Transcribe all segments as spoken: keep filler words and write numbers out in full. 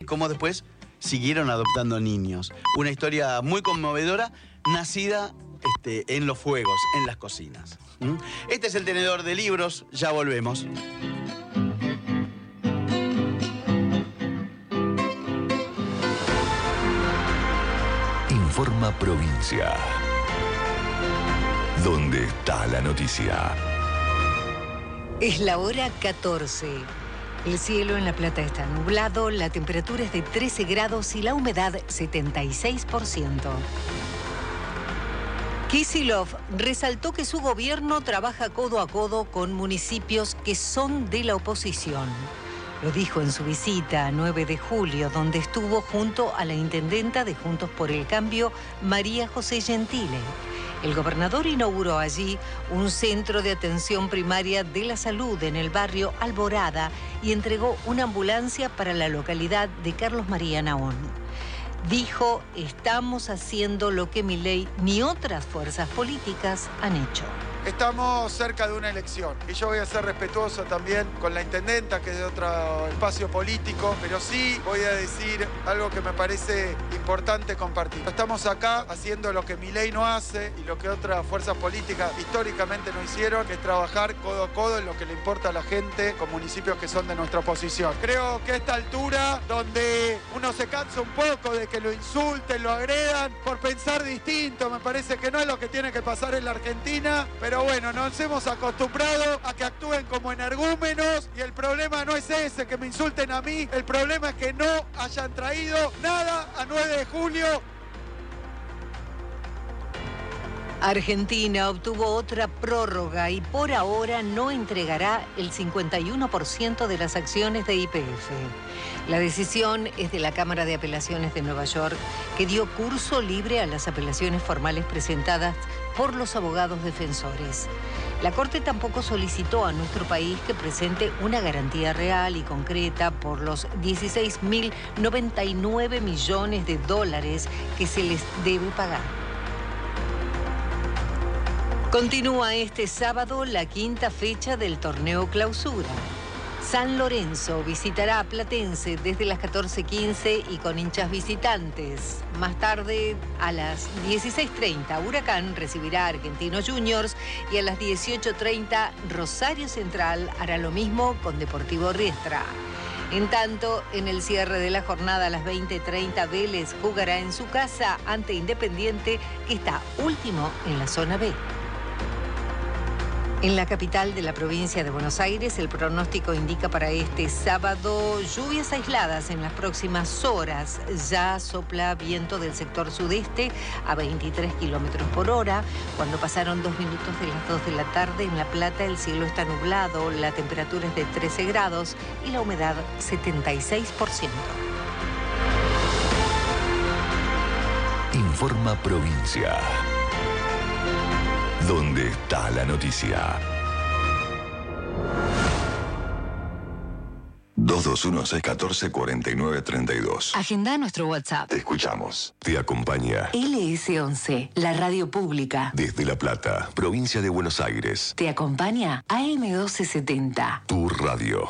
cómo después siguieron adoptando niños. Una historia muy conmovedora, nacida este, en los fuegos, en las cocinas. ¿Mm? Este es el tenedor de libros, ya volvemos. Informa Provincia. ¿Dónde está la noticia? Es la hora catorce. El cielo en La Plata está nublado, la temperatura es de trece grados y la humedad setenta y seis por ciento. Kicillof resaltó que su gobierno trabaja codo a codo con municipios que son de la oposición. Lo dijo en su visita a nueve de julio, donde estuvo junto a la intendenta de Juntos por el Cambio, María José Gentile. El gobernador inauguró allí un centro de atención primaria de la salud en el barrio Alborada y entregó una ambulancia para la localidad de Carlos María Naón. Dijo, estamos haciendo lo que Milei ni otras fuerzas políticas han hecho. Estamos cerca de una elección y yo voy a ser respetuoso también con la intendenta, que es de otro espacio político, pero sí voy a decir algo que me parece importante compartir. Estamos acá haciendo lo que Milei no hace y lo que otras fuerzas políticas históricamente no hicieron, que es trabajar codo a codo en lo que le importa a la gente con municipios que son de nuestra oposición. Creo que a esta altura, donde uno se cansa un poco de que lo insulten, lo agredan por pensar distinto, me parece que no es lo que tiene que pasar en la Argentina, pero Pero bueno, nos hemos acostumbrado a que actúen como energúmenos y el problema no es ese, que me insulten a mí, el problema es que no hayan traído nada a nueve de julio. Argentina obtuvo otra prórroga y por ahora no entregará el cincuenta y uno por ciento de las acciones de Y P F. La decisión es de la Cámara de Apelaciones de Nueva York, que dio curso libre a las apelaciones formales presentadas por los abogados defensores. La Corte tampoco solicitó a nuestro país que presente una garantía real y concreta por los dieciséis mil noventa y nueve millones de dólares que se les debe pagar. Continúa este sábado la quinta fecha del torneo Clausura. San Lorenzo visitará a Platense desde las catorce quince y con hinchas visitantes. Más tarde, a las dieciséis treinta, Huracán recibirá a Argentinos Juniors y a las dieciocho treinta, Rosario Central hará lo mismo con Deportivo Riestra. En tanto, en el cierre de la jornada a las veinte treinta, Vélez jugará en su casa ante Independiente, que está último en la zona B. En la capital de la provincia de Buenos Aires, el pronóstico indica para este sábado lluvias aisladas en las próximas horas. Ya sopla viento del sector sudeste a veintitrés kilómetros por hora. Cuando pasaron dos minutos de las dos de la tarde, en La Plata el cielo está nublado, la temperatura es de trece grados y la humedad setenta y seis por ciento. Informa Provincia. ¿Dónde está la noticia? dos dos uno, seis uno cuatro, cuatro nueve tres dos. Agenda nuestro WhatsApp. Te escuchamos. Te acompaña L S once, la radio pública. desde La Plata, provincia de Buenos Aires. Te acompaña A M doce setenta. Tu radio.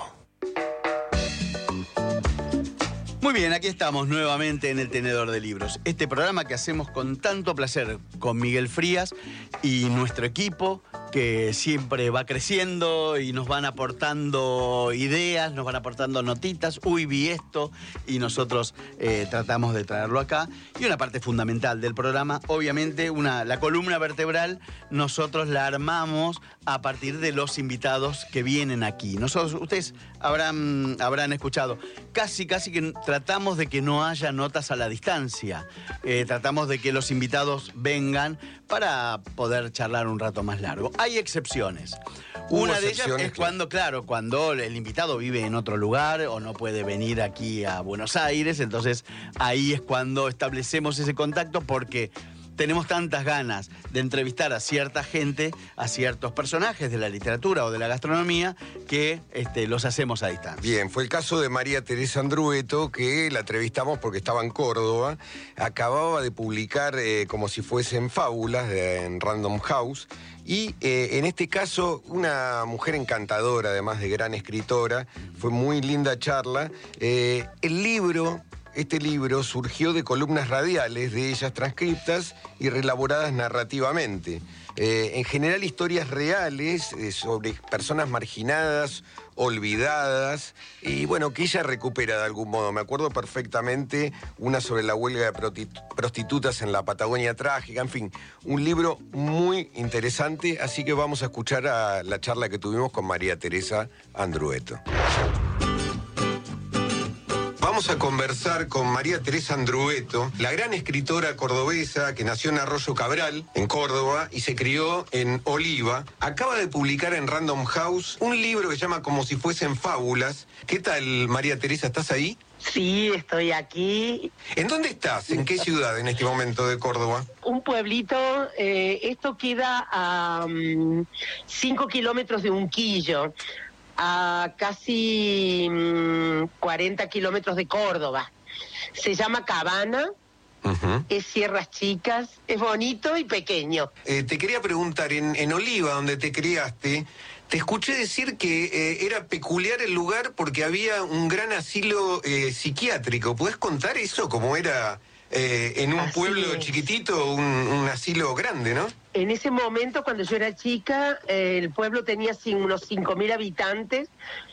Muy bien, aquí estamos nuevamente en el Tenedor de Libros. Este programa que hacemos con tanto placer con Miguel Frías y nuestro equipo, que siempre va creciendo y nos van aportando ideas, nos van aportando notitas. Uy, vi esto, y nosotros eh, tratamos de traerlo acá. Y una parte fundamental del programa, obviamente, una, la columna vertebral, nosotros la armamos a partir de los invitados que vienen aquí. Nosotros, ustedes habrán, habrán escuchado, casi, casi que tratamos de que no haya notas a la distancia. Eh, tratamos de que los invitados vengan para poder charlar un rato más largo. Hay excepciones. Una de ellas es cuando, claro, cuando el invitado vive en otro lugar o no puede venir aquí a Buenos Aires, entonces ahí es cuando establecemos ese contacto, porque tenemos tantas ganas de entrevistar a cierta gente, a ciertos personajes de la literatura o de la gastronomía, que este, los hacemos a distancia. Bien, fue el caso de María Teresa Andrueto, que la entrevistamos porque estaba en Córdoba. Acababa de publicar eh, Como si fuesen fábulas de, en Random House. Y eh, en este caso, una mujer encantadora, además de gran escritora. Fue muy linda charla. Eh, el libro... Este libro surgió de columnas radiales de ellas transcriptas y reelaboradas narrativamente. Eh, en general historias reales eh, sobre personas marginadas, olvidadas, y bueno, que ella recupera de algún modo. Me acuerdo perfectamente una sobre la huelga de prostitutas en la Patagonia trágica, en fin, un libro muy interesante, así que vamos a escuchar a la charla que tuvimos con María Teresa Andrueto. Vamos a conversar con María Teresa Andrueto, la gran escritora cordobesa que nació en Arroyo Cabral, en Córdoba, y se crió en Oliva. Acaba de publicar en Random House un libro que se llama Como si fuesen fábulas. ¿Qué tal, María Teresa? ¿Estás ahí? Sí, estoy aquí. ¿En dónde estás? ¿En qué ciudad en este momento de Córdoba? Un pueblito, eh, esto queda a um, cinco kilómetros de Unquillo, a casi mmm, cuarenta kilómetros de Córdoba. Se llama Cabana, uh-huh. Es Sierras Chicas, es bonito y pequeño. Eh, te quería preguntar, en, en Oliva, donde te criaste, te escuché decir que eh, era peculiar el lugar porque había un gran asilo eh, psiquiátrico. ¿Podés contar eso? ¿Cómo era eh, en un Así pueblo es. chiquitito, un, un asilo grande, no? En ese momento, cuando yo era chica, eh, el pueblo tenía unos cinco mil habitantes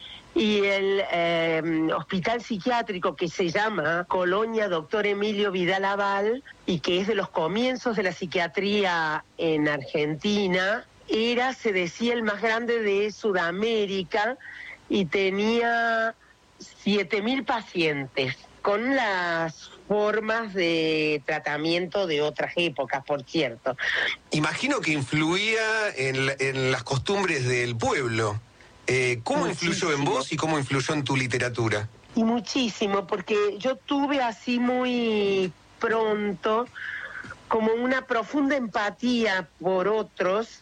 y el eh, hospital psiquiátrico que se llama Colonia Doctor Emilio Vidal Aval y que es de los comienzos de la psiquiatría en Argentina, era, se decía, el más grande de Sudamérica y tenía siete mil pacientes con las formas de tratamiento de otras épocas, por cierto. Imagino que influía en, la, en las costumbres del pueblo. Eh, ¿Cómo muchísimo. influyó en vos y cómo influyó en tu literatura? Y muchísimo, porque yo tuve así muy pronto como una profunda empatía por otros,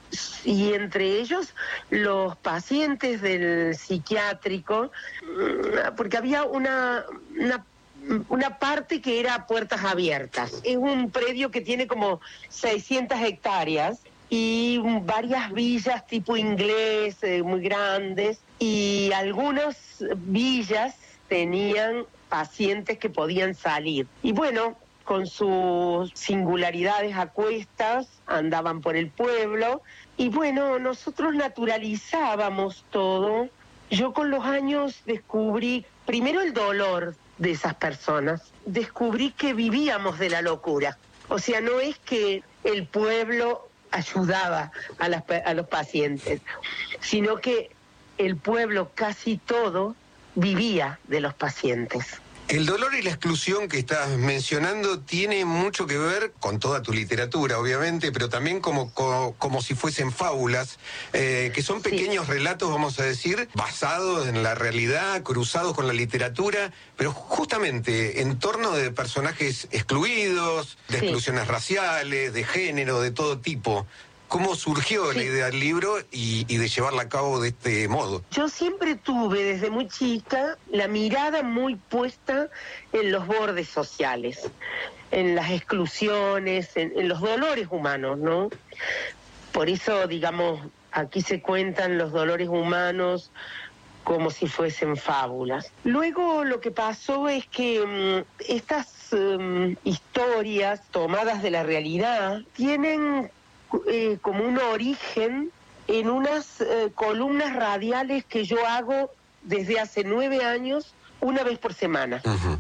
y entre ellos los pacientes del psiquiátrico, porque había una, una una parte que era puertas abiertas. Es un predio que tiene como seiscientas hectáreas y varias villas tipo inglés, eh, muy grandes, y algunas villas tenían pacientes que podían salir. Y bueno, con sus singularidades a cuestas, andaban por el pueblo, y bueno, nosotros naturalizábamos todo. Yo con los años descubrí primero el dolor de esas personas, descubrí que vivíamos de la locura. O sea, no es que el pueblo ayudaba a, las, a los pacientes, sino que el pueblo casi todo vivía de los pacientes. El dolor y la exclusión que estás mencionando tiene mucho que ver con toda tu literatura, obviamente, pero también como, como, como si fuesen fábulas, eh, que son pequeños sí. relatos, vamos a decir, basados en la realidad, cruzados con la literatura, pero justamente en torno de personajes excluidos, de sí. exclusiones raciales, de género, de todo tipo. ¿Cómo surgió sí. la idea del libro y, y de llevarla a cabo de este modo? Yo siempre tuve, desde muy chica, la mirada muy puesta en los bordes sociales, en las exclusiones, en, en los dolores humanos, ¿no? Por eso, digamos, aquí se cuentan los dolores humanos como si fuesen fábulas. Luego lo que pasó es que um, estas um, historias tomadas de la realidad tienen Eh, como un origen en unas eh, columnas radiales que yo hago desde hace nueve años, una vez por semana. Uh-huh.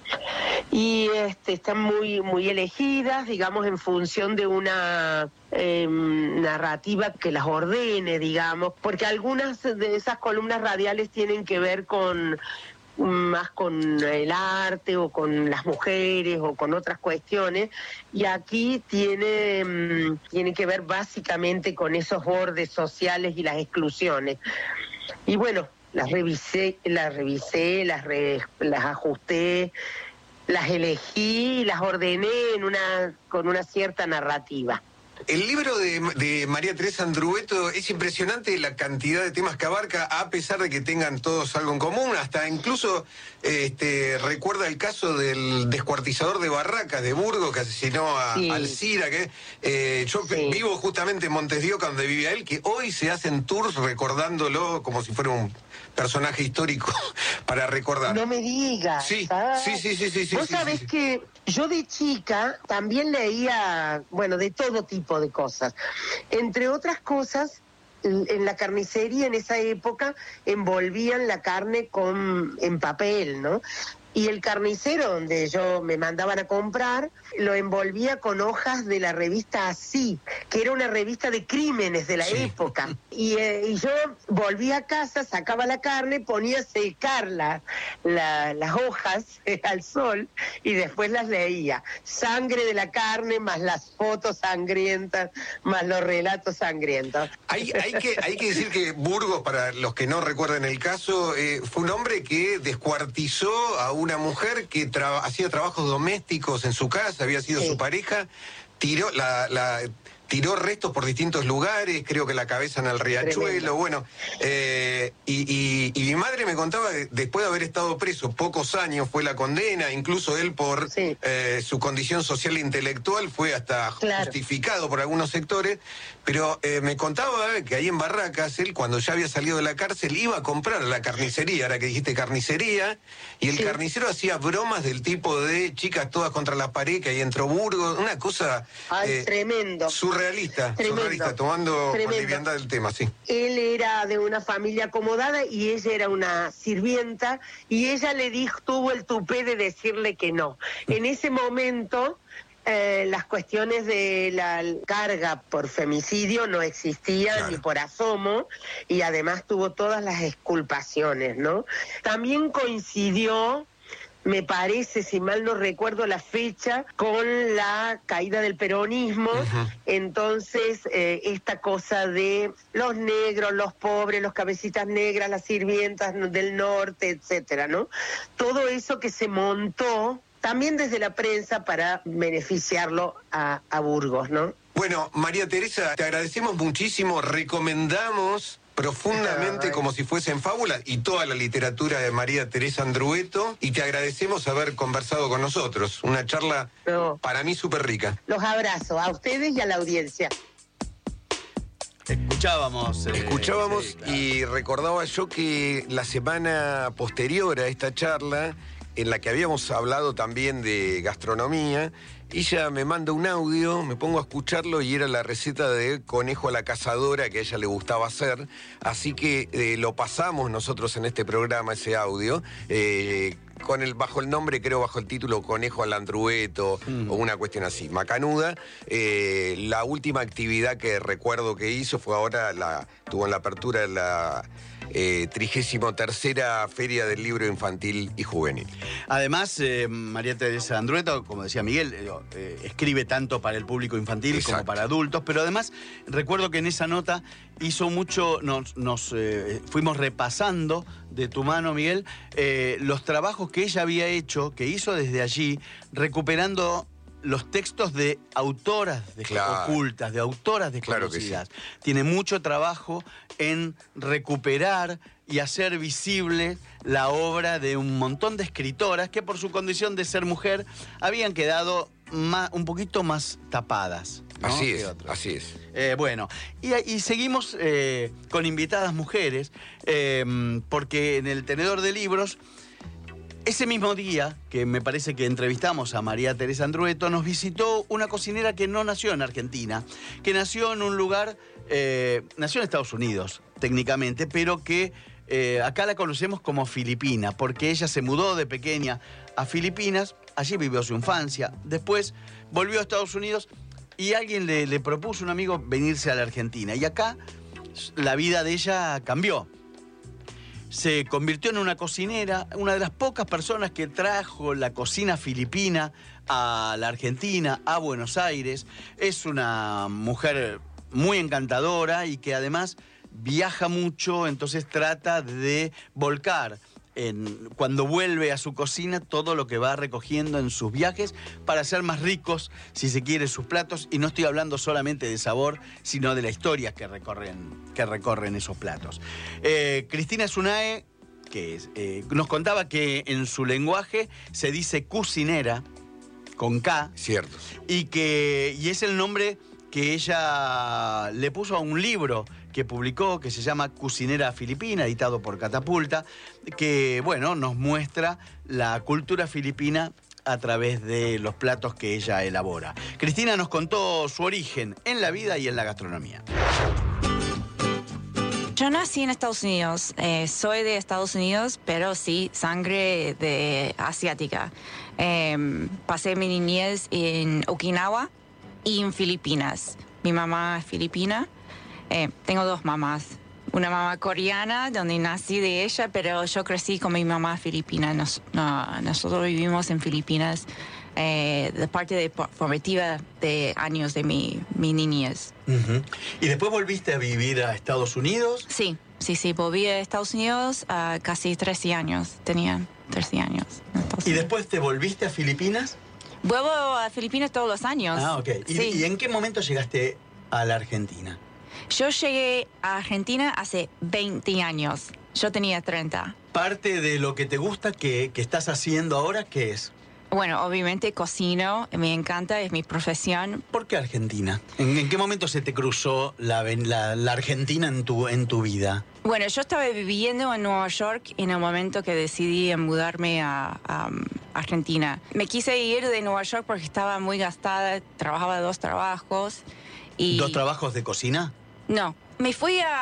Y este, están muy, muy elegidas, digamos, en función de una eh, narrativa que las ordene, digamos, porque algunas de esas columnas radiales tienen que ver con más con el arte o con las mujeres o con otras cuestiones, y aquí tiene, tiene que ver básicamente con esos bordes sociales y las exclusiones. Y bueno, las revisé, las revisé, las, re, las ajusté las elegí y las ordené en una, con una cierta narrativa. El libro de, de María Teresa Andrueto es impresionante la cantidad de temas que abarca, a pesar de que tengan todos algo en común. Hasta incluso este, recuerda el caso del descuartizador de Barracas de Burgos que asesinó a Sí. Alcira. Que, eh, yo Sí. vivo justamente en Montes de Oca, donde vivía él, que hoy se hacen tours recordándolo como si fuera un personaje histórico para recordar. No me digas. Sí, ¿sabes? sí, sí, sí, sí, sí, Vos sí, sabés sí. que yo de chica también leía, bueno, de todo tipo de cosas. Entre otras cosas, en la carnicería en esa época envolvían la carne con en papel, ¿no? Y el carnicero donde yo me mandaban a comprar lo envolvía con hojas de la revista Así, que era una revista de crímenes de la Sí. época. Y, eh, y yo volvía a casa, sacaba la carne, ponía a secar la, la- las hojas eh, al sol y después las leía. Sangre de la carne, más las fotos sangrientas, más los relatos sangrientos. Hay, hay, que, hay que decir que Burgos, para los que no recuerdan el caso, eh, fue un hombre que descuartizó a una mujer que tra- hacía trabajos domésticos en su casa, había sido Sí. su pareja, tiró la... la tiró restos por distintos lugares, creo que la cabeza en el riachuelo, Tremendo. bueno, eh, y, y- y mi madre me contaba que después de haber estado preso pocos años fue la condena, incluso él por Sí. eh, su condición social e intelectual fue hasta Claro. justificado por algunos sectores, pero eh, me contaba que ahí en Barracas, él cuando ya había salido de la cárcel iba a comprar a la carnicería, ahora que dijiste carnicería, y el Sí. carnicero hacía bromas del tipo de chicas todas contra la pared, que ahí entró Burgos, una cosa Ay, eh, tremendo. surrealista, Tremendo. surrealista, tomando con Tremendo. liviandad el tema, sí. Él era de una familia acomodada y ella era una sirvienta y ella le dijo, tuvo el tupé de decirle que no. En ese momento eh, las cuestiones de la carga por femicidio no existían Claro. ni por asomo y además tuvo todas las exculpaciones, ¿no? También coincidió, me parece, si mal no recuerdo la fecha, con la caída del peronismo. Ujú. Entonces, eh, esta cosa de los negros, los pobres, los cabecitas negras, las sirvientas del norte, etcétera, ¿no? Todo eso que se montó también desde la prensa para beneficiarlo a, a Burgos, ¿no? Bueno, María Teresa, te agradecemos muchísimo, recomendamos profundamente Ay. como si fuesen fábulas y toda la literatura de María Teresa Andrueto, y te agradecemos haber conversado con nosotros. Una charla No. para mí súper rica. Los abrazo a ustedes y a la audiencia. Escuchábamos. eh, Escuchábamos sí, claro. y recordaba yo que la semana posterior a esta charla, en la que habíamos hablado también de gastronomía, ella me manda un audio, me pongo a escucharlo y era la receta de conejo a la cazadora que a ella le gustaba hacer, así que eh, lo pasamos nosotros en este programa, ese audio, eh, con el, bajo el nombre, creo bajo el título Conejo al Andrueto, Mm. o una cuestión así, macanuda. Eh, la última actividad que recuerdo que hizo fue ahora, la tuvo en la apertura de la eh, trigésimo tercera Feria del Libro Infantil y Juvenil. Además, eh, María Teresa Andrueto, como decía Miguel, eh, eh, escribe tanto para el público infantil Exacto. como para adultos, pero además recuerdo que en esa nota hizo mucho, nos, nos eh, fuimos repasando de tu mano, Miguel, eh, los trabajos que ella había hecho, que hizo desde allí, recuperando los textos de autoras de- Claro. ocultas, de autoras Claro que desconocidas. Tiene mucho trabajo en recuperar y hacer visible la obra de un montón de escritoras que por su condición de ser mujer habían quedado ma- un poquito más tapadas, ¿no? Así que es, otras. así es. Eh, bueno, y, y seguimos eh, con invitadas mujeres, eh, porque en el tenedor de libros, ese mismo día que me parece que entrevistamos a María Teresa Andrueto, nos visitó una cocinera que no nació en Argentina, que nació en un lugar, eh, nació en Estados Unidos técnicamente, pero que eh, acá la conocemos como filipina, porque ella se mudó de pequeña a Filipinas, allí vivió su infancia, después volvió a Estados Unidos y alguien le, le propuso, un amigo, venirse a la Argentina. Y acá la vida de ella cambió. Se convirtió en una cocinera, una de las pocas personas que trajo la cocina filipina a la Argentina, a Buenos Aires. Es una mujer muy encantadora y que además viaja mucho, entonces trata de volcar en, cuando vuelve a su cocina, todo lo que va recogiendo en sus viajes para hacer más ricos, si se quiere, sus platos. Y no estoy hablando solamente de sabor, sino de la historia que recorren, que recorren esos platos. Eh, Cristina Zunae, que es, eh, nos contaba que en su lenguaje se dice cocinera, con K. Cierto. Y, que, y es el nombre que ella le puso a un libro que publicó, que se llama Cocinera Filipina, editado por Catapulta, que, bueno, nos muestra la cultura filipina a través de los platos que ella elabora. Cristina nos contó su origen en la vida y en la gastronomía. Yo nací en Estados Unidos, eh, soy de Estados Unidos, pero sí, sangre de asiática. Eh, pasé mi niñez en Okinawa y en Filipinas. Mi mamá es filipina. Eh, tengo dos mamás. Una mamá coreana, donde nací de ella, pero yo crecí con mi mamá filipina. Nos, no, nosotros vivimos en Filipinas, eh, de parte de formativa de años de mi, mi niñez. Uh-huh. ¿Y después volviste a vivir a Estados Unidos? Sí, sí, sí. Volví a Estados Unidos a casi trece años. Tenía trece años. ¿Y después te volviste a Filipinas? Vuelvo a Filipinas todos los años. Ah, ok. ¿Y, sí. ¿Y en qué momento llegaste a la Argentina? Yo llegué a Argentina hace veinte años. Yo tenía treinta. ¿Parte de lo que te gusta que, que estás haciendo ahora, qué es? Bueno, obviamente cocino, me encanta, es mi profesión. ¿Por qué Argentina? ¿En, en qué momento se te cruzó la, la, la Argentina en tu, en tu vida? Bueno, yo estaba viviendo en Nueva York en el momento que decidí mudarme a, a Argentina. Me quise ir de Nueva York porque estaba muy gastada, trabajaba dos trabajos. Y... ¿Dos trabajos de cocina? No, me fui a,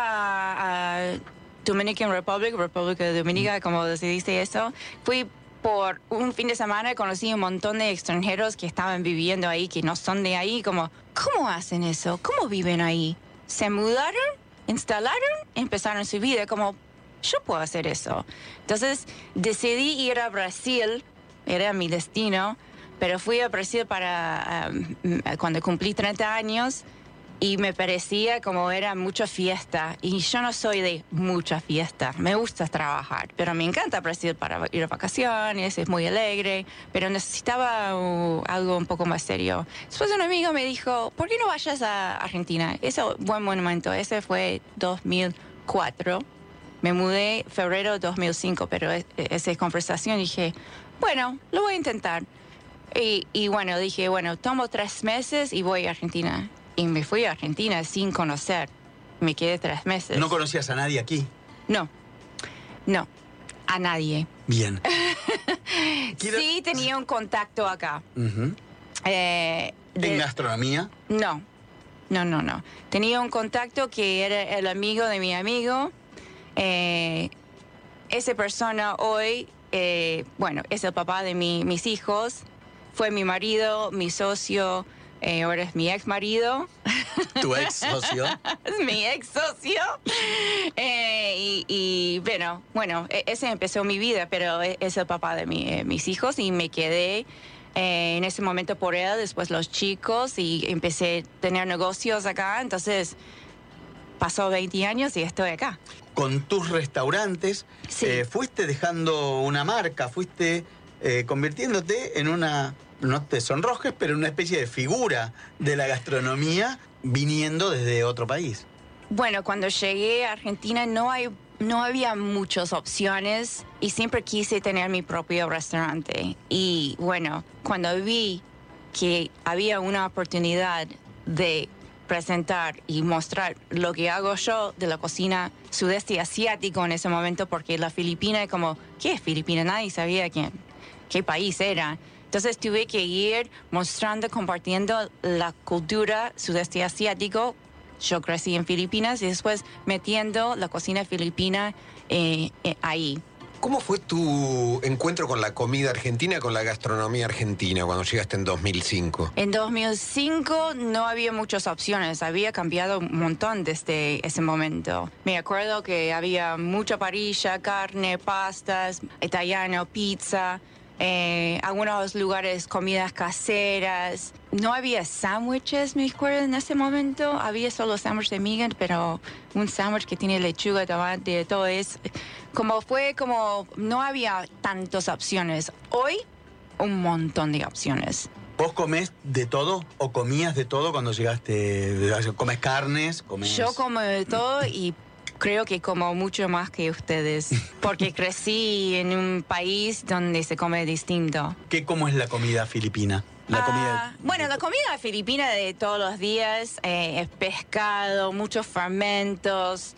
a Dominican Republic, República Dominicana, como se dice eso. Fui por un fin de semana, conocí un montón de extranjeros que estaban viviendo ahí, que no son de ahí, como, ¿cómo hacen eso? ¿Cómo viven ahí? Se mudaron, instalaron, empezaron su vida, como, yo puedo hacer eso. Entonces decidí ir a Brasil, era mi destino, pero fui a Brasil para um, cuando cumplí treinta años, y me parecía como era mucha fiesta. Y yo no soy de mucha fiesta. Me gusta trabajar. Pero me encanta Brasil para ir a vacaciones. Es muy alegre. Pero necesitaba uh, algo un poco más serio. Después un amigo me dijo, ¿por qué no vayas a Argentina? Ese fue un buen momento. Ese fue dos mil cuatro. Me mudé en febrero de dos mil cinco. Pero es, esa conversación dije, bueno, lo voy a intentar. Y, y bueno, dije, bueno, tomo tres meses y voy a Argentina. Y me fui a Argentina sin conocer. Me quedé tres meses. ¿No conocías a nadie aquí? No, no, a nadie. Bien. Quiero... Sí tenía un contacto acá. Uh-huh. eh, de... ¿En gastronomía? No, no, no, no. Tenía un contacto que era el amigo de mi amigo. Eh, esa persona hoy, eh, bueno, es el papá de mi, mis hijos. Fue mi marido, mi socio... Eh, ahora es mi ex marido. ¿Tu ex socio? Es mi ex socio. Eh, y, y bueno, bueno, ese empezó mi vida, pero es el papá de mi, eh, mis hijos y me quedé eh, en ese momento por él, después los chicos y empecé a tener negocios acá. Entonces pasó veinte años y estoy acá. Con tus restaurantes, sí. eh, fuiste dejando una marca, fuiste eh, convirtiéndote en una... No te sonrojes, pero una especie de figura de la gastronomía viniendo desde otro país. Bueno, cuando llegué a Argentina no, hay, no había muchas opciones y siempre quise tener mi propio restaurante. Y bueno, cuando vi que había una oportunidad de presentar y mostrar lo que hago yo de la cocina sudeste asiático en ese momento, porque la Filipina, como, ¿qué es Filipina? Nadie sabía quién, qué país era. Entonces tuve que ir mostrando, compartiendo la cultura sudeste asiático. Yo crecí en Filipinas y después metiendo la cocina filipina eh, eh, ahí. ¿Cómo fue tu encuentro con la comida argentina, con la gastronomía argentina, cuando llegaste en dos mil cinco? En dos mil cinco no había muchas opciones, había cambiado un montón desde ese momento. Me acuerdo que había mucha parrilla, carne, pastas, italiano, pizza. Eh, algunos lugares, comidas caseras. No había sándwiches, me acuerdo, en ese momento. Había solo sándwich de miga, pero un sándwich que tiene lechuga, tomate, todo eso. Como fue como, no había tantas opciones. Hoy, un montón de opciones. ¿Vos comés de todo o comías de todo cuando llegaste? ¿Comes carnes? Comés... Yo como de todo y creo que como mucho más que ustedes, porque crecí en un país donde se come distinto. ¿Qué cómo es la comida filipina? La Ah, comida... Bueno, la comida filipina de todos los días eh, es pescado, muchos fermentos,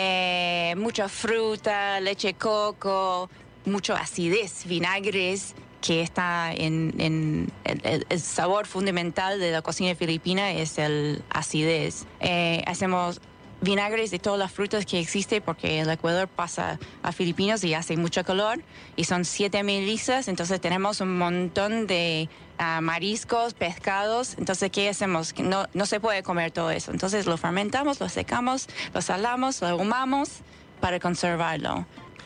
eh, mucha fruta, leche de coco, mucho acidez, vinagres, que está en, en el, el- el sabor fundamental de la cocina filipina es el acidez. Eh, hacemos vinagres de todas las frutas que existen porque el Ecuador pasa a Filipinas y hace mucho calor y son siete mil islas, entonces tenemos un montón de ah, mariscos, pescados, entonces ¿qué hacemos? Que No, no se puede comer todo eso, entonces lo fermentamos, lo secamos, lo salamos, lo ahumamos para conservarlo.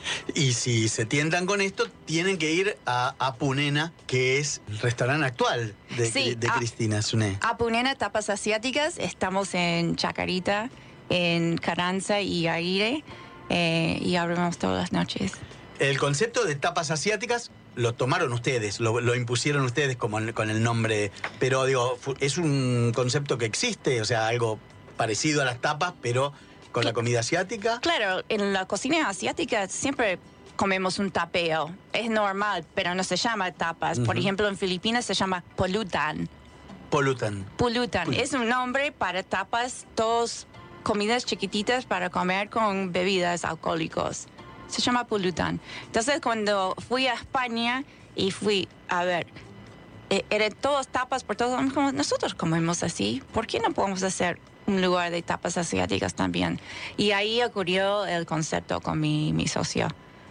Y si se tientan con esto, tienen que ir a Apunena, que es el restaurante actual de, Sí, de a- Cristina Suné. Apunena, tapas asiáticas, estamos en Chacarita, en Carranza y Aire, eh, y abrimos todas las noches. El concepto de tapas asiáticas lo tomaron ustedes, lo, lo impusieron ustedes como el- con el nombre, pero digo, fu- es un concepto que existe, o sea, algo parecido a las tapas, pero con la comida asiática. Claro, en la cocina asiática siempre comemos un tapeo. Es normal, pero no se llama tapas. Por Ujú. ejemplo, en Filipinas se llama pulutan. Polutan. Pulutan Pul- es un nombre para tapas, dos comidas chiquititas para comer con bebidas alcohólicas. Se llama pulutan. Entonces, cuando fui a España y fui a ver, eh, eran todos tapas por todos, como nosotros comemos así, ¿por qué no podemos hacer un lugar de tapas asiáticas también? Y ahí ocurrió el concepto con mi, mi socio.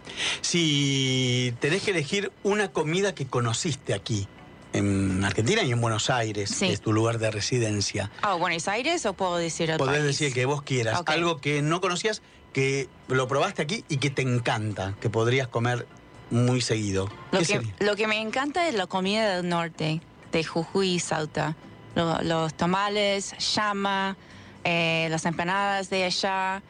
Si tenés que elegir una comida que conociste aquí, en Argentina y en Buenos Aires, Sí. que es tu lugar de residencia, Ah, ¿Buenos Aires o puedo decir el podés país? decir el que vos quieras. Ok. Algo que no conocías, que lo probaste aquí y que te encanta, que podrías comer muy seguido. Lo ¿Qué que, sería? lo que me encanta es la comida del norte, de Jujuy y Salta. Lo- los tamales, llama, eh, las empanadas de allá,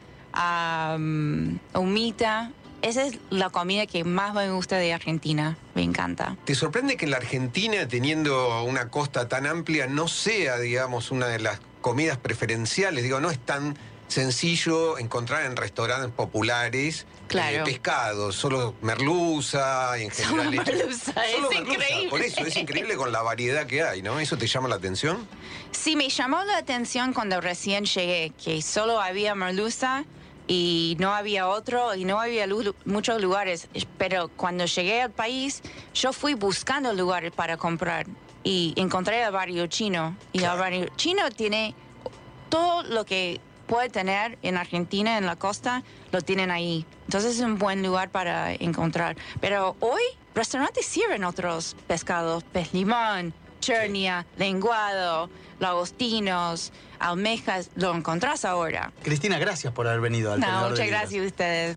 am, humita. Esa es la comida que más me gusta de Argentina. Me encanta. ¿Te sorprende que en la Argentina, teniendo una costa tan amplia, no sea, digamos, una de las comidas preferenciales? Digo, no es tan sencillo encontrar en restaurantes populares Claro. eh, pescado, solo merluza y en Solo general leche. merluza, es Solo increíble. Por eso es increíble con la variedad que hay, ¿no? ¿Eso te llama la atención? Sí, me llamó la atención cuando recién llegué, que solo había merluza y no había otro y no había lu- muchos lugares. Pero cuando llegué al país, yo fui buscando lugares para comprar y encontré el barrio chino. Y el barrio chino tiene todo lo que puede tener en Argentina, en la costa, lo tienen ahí. Entonces es un buen lugar para encontrar. Pero hoy, restaurantes sirven otros pescados, pez limón, chernia, lenguado, lagostinos, almejas, lo encontrás ahora. Cristina, gracias por haber venido al No, Tenedor de muchas Libros. gracias a ustedes.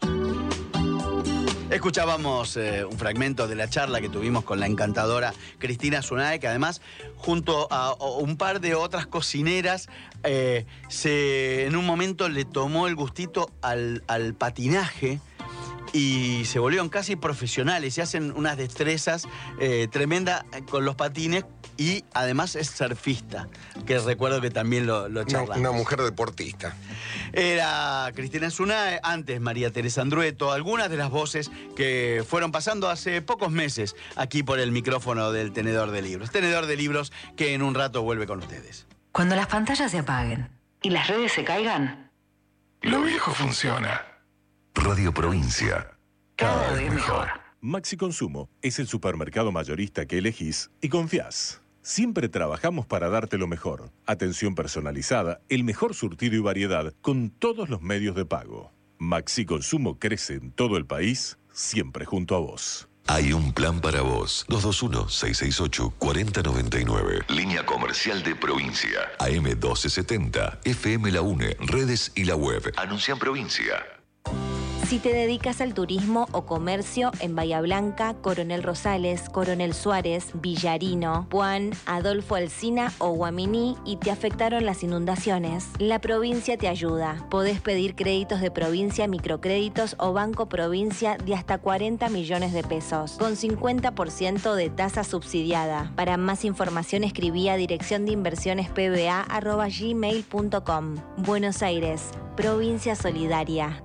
Escuchábamos eh, un fragmento de la charla que tuvimos con la encantadora Cristina Sunae, que además, junto a, a un par de otras cocineras, eh, se, en un momento le tomó el gustito al, al patinaje y se volvieron casi profesionales y hacen unas destrezas eh, tremendas con los patines, y además es surfista, que recuerdo que también lo, lo Una, charlamos. una mujer deportista. Era Cristina Sunae, antes María Teresa Andrueto, algunas de las voces que fueron pasando hace pocos meses aquí por el micrófono del Tenedor de Libros. Tenedor de Libros que en un rato vuelve con ustedes. Cuando las pantallas se apaguen y las redes se caigan, Lo viejo funciona. Radio Provincia. cada vez mejor. Maxi Consumo es el supermercado mayorista que elegís y confías. Siempre trabajamos para darte lo mejor. Atención personalizada, el mejor surtido y variedad con todos los medios de pago. Maxi Consumo crece en todo el país, siempre junto a vos. Hay un plan para vos. dos dos uno, seis seis ocho, cuatro cero nueve nueve. Línea comercial de provincia. A M doce setenta, F M La UNE, redes y la web. Anuncia en provincia. Si te dedicas al turismo o comercio en Bahía Blanca, Coronel Rosales, Coronel Suárez, Villarino, Puan, Adolfo Alsina o Guaminí y te afectaron las inundaciones, la provincia te ayuda. Podés pedir créditos de provincia, microcréditos o Banco Provincia de hasta cuarenta millones de pesos, con cincuenta por ciento de tasa subsidiada. Para más información escribí a dirección de inversiones p b a arroba gmail punto com. Buenos Aires, provincia solidaria.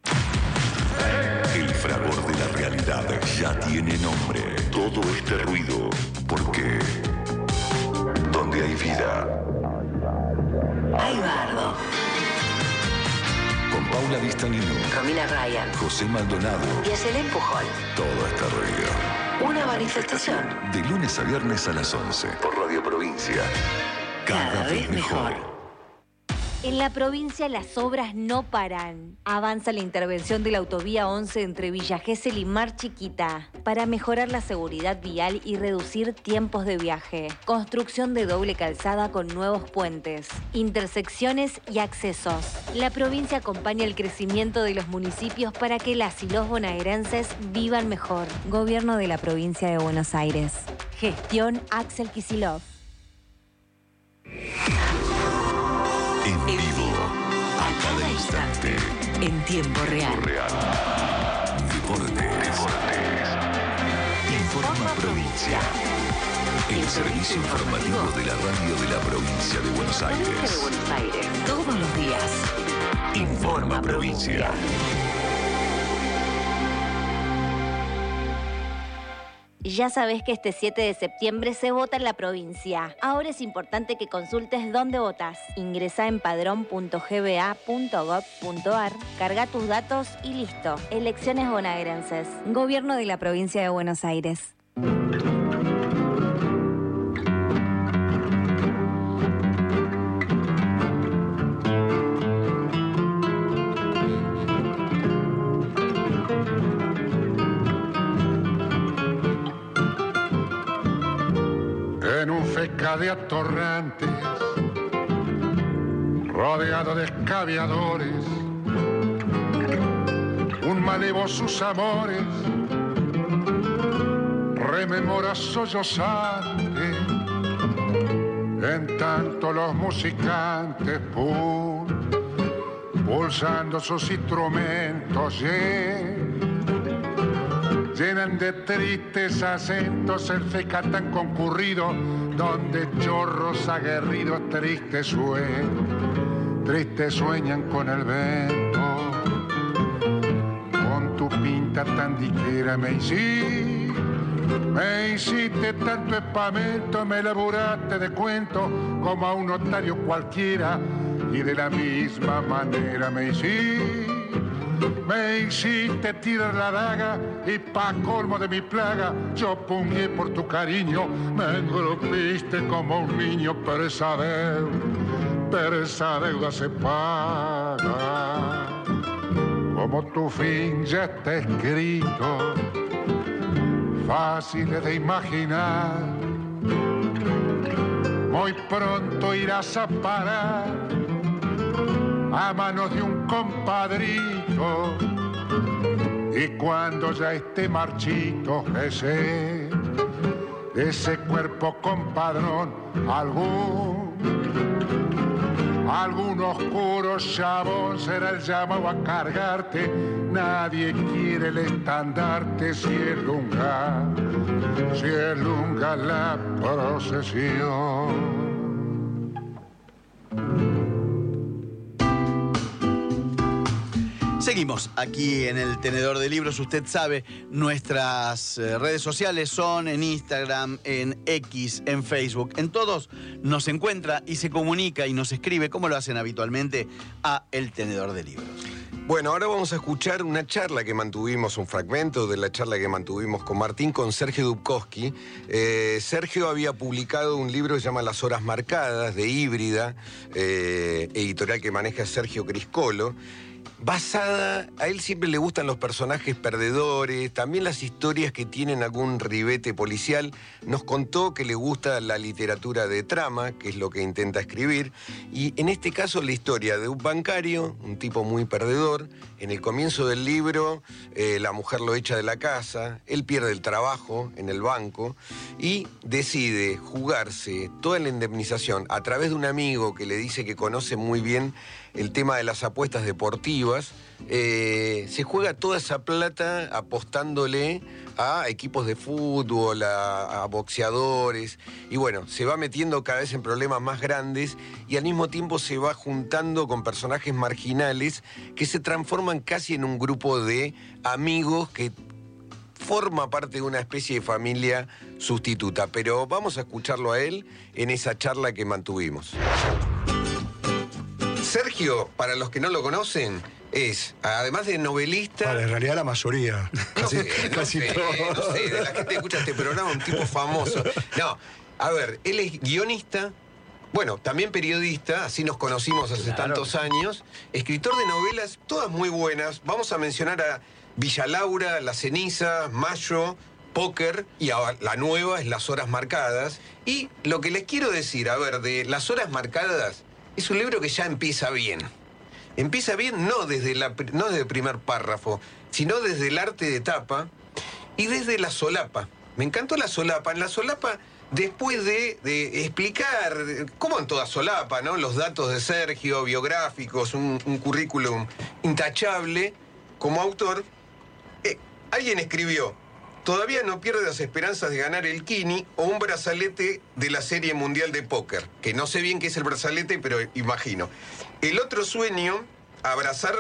El fragor de la realidad ya tiene nombre. Todo este ruido, porque donde hay vida, Hay bardo. con Paula Vistanino, Romina Ryan. José Maldonado, Y Selén Pujol. todo este ruido. Una manifestación. De lunes a viernes a las once, por Radio Provincia. Cada vez mejor. En la provincia las obras no paran. Avanza la intervención de la autovía once entre Villa Gesell y Mar Chiquita para mejorar la seguridad vial y reducir tiempos de viaje. Construcción de doble calzada con nuevos puentes, intersecciones y accesos. La provincia acompaña el crecimiento de los municipios para que las y los bonaerenses vivan mejor. Gobierno de la provincia de Buenos Aires. Gestión Axel Kicillof. En vivo, a cada instante, En tiempo real. real. Deportes. Deportes. Informa Provincia. El servicio informativo de la radio de la provincia de Buenos Provincia de Aires. Buenos Aires. Todos los días. Informa Provincia. Ya sabés que este siete de septiembre se vota en la provincia. Ahora es importante que consultes dónde votás. Ingresá en padrón punto g b a punto gov punto a r, carga tus datos y listo. Elecciones bonaerenses. Gobierno de la provincia de Buenos Aires. En un feca de atorrantes, rodeado de escaviadores, un malevo sus amores, rememora sollozante, en tanto los musicantes pul, pulsando sus instrumentos, yeah, llenan de tristes acentos el feca tan concurrido, donde chorros aguerridos tristes sueñan, tristes sueñan con el vento. Con tu pinta tan diquera me hiciste, me hiciste tanto espamento, me laburaste de cuento como a un notario cualquiera, y de la misma manera me hiciste. Me hiciste tirar la daga y pa' colmo de mi plaga yo pugné por tu cariño, me engrupiste como un niño, pero esa deuda, pero esa deuda se paga. Como tu fin ya está escrito, fácil de imaginar, muy pronto irás a parar a manos de un compadrito, y cuando ya esté marchito ese, ese cuerpo compadrón, algún, algún oscuro chabón será el llamado a cargarte. Nadie quiere el estandarte si es lunga, si es lunga la procesión. Seguimos aquí en el Tenedor de Libros. Usted sabe, nuestras eh, redes sociales son en Instagram, en X, en Facebook. En todos nos encuentra y se comunica y nos escribe, como lo hacen habitualmente, a El Tenedor de Libros. Bueno, ahora vamos a escuchar una charla que mantuvimos, un fragmento de la charla que mantuvimos con Martín, con Sergio Dubkowski. Eh, Sergio había publicado un libro que se llama Las Horas Marcadas, de Híbrida, eh, editorial que maneja Sergio Criscolo. basada, a él siempre le gustan los personajes perdedores, también las historias que tienen algún ribete policial. Nos contó que le gusta la literatura de trama, que es lo que intenta escribir, y en este caso la historia de un bancario, un tipo muy perdedor. En el comienzo del libro, eh, la mujer lo echa de la casa, él pierde el trabajo en el banco y decide jugarse toda la indemnización a través de un amigo que le dice que conoce muy bien el tema de las apuestas deportivas. Eh, se juega toda esa plata apostándole a equipos de fútbol, a, a boxeadores, y bueno, se va metiendo cada vez en problemas más grandes y al mismo tiempo se va juntando con personajes marginales que se transforman casi en un grupo de amigos que forma parte de una especie de familia sustituta. Pero vamos a escucharlo a él en esa charla que mantuvimos. Sergio, para los que no lo conocen, es, además de novelista... Bueno, en realidad la mayoría. No Casi, sé, no casi sé, todo. no sé, de la gente que escucha este programa, un tipo famoso. No, a ver, él es guionista, bueno, también periodista, así nos conocimos hace Claro. tantos años, escritor de novelas, todas muy buenas. Vamos a mencionar a Villa Laura, La Ceniza, Mayo, Póker, y ahora la nueva es Las Horas Marcadas. Y lo que les quiero decir, a ver, de Las Horas Marcadas, es un libro que ya empieza bien. Empieza bien no desde, la, no desde el primer párrafo, sino desde el arte de tapa y desde la solapa. Me encantó la solapa. En la solapa, después de, de explicar, como en toda solapa, ¿no?, los datos de Sergio, biográficos, un, un currículum intachable como autor, eh, alguien escribió: todavía no pierde las esperanzas de ganar el Kini o un brazalete de la Serie Mundial de Póker. Que no sé bien qué es el brazalete, pero imagino. El otro sueño, abrazar,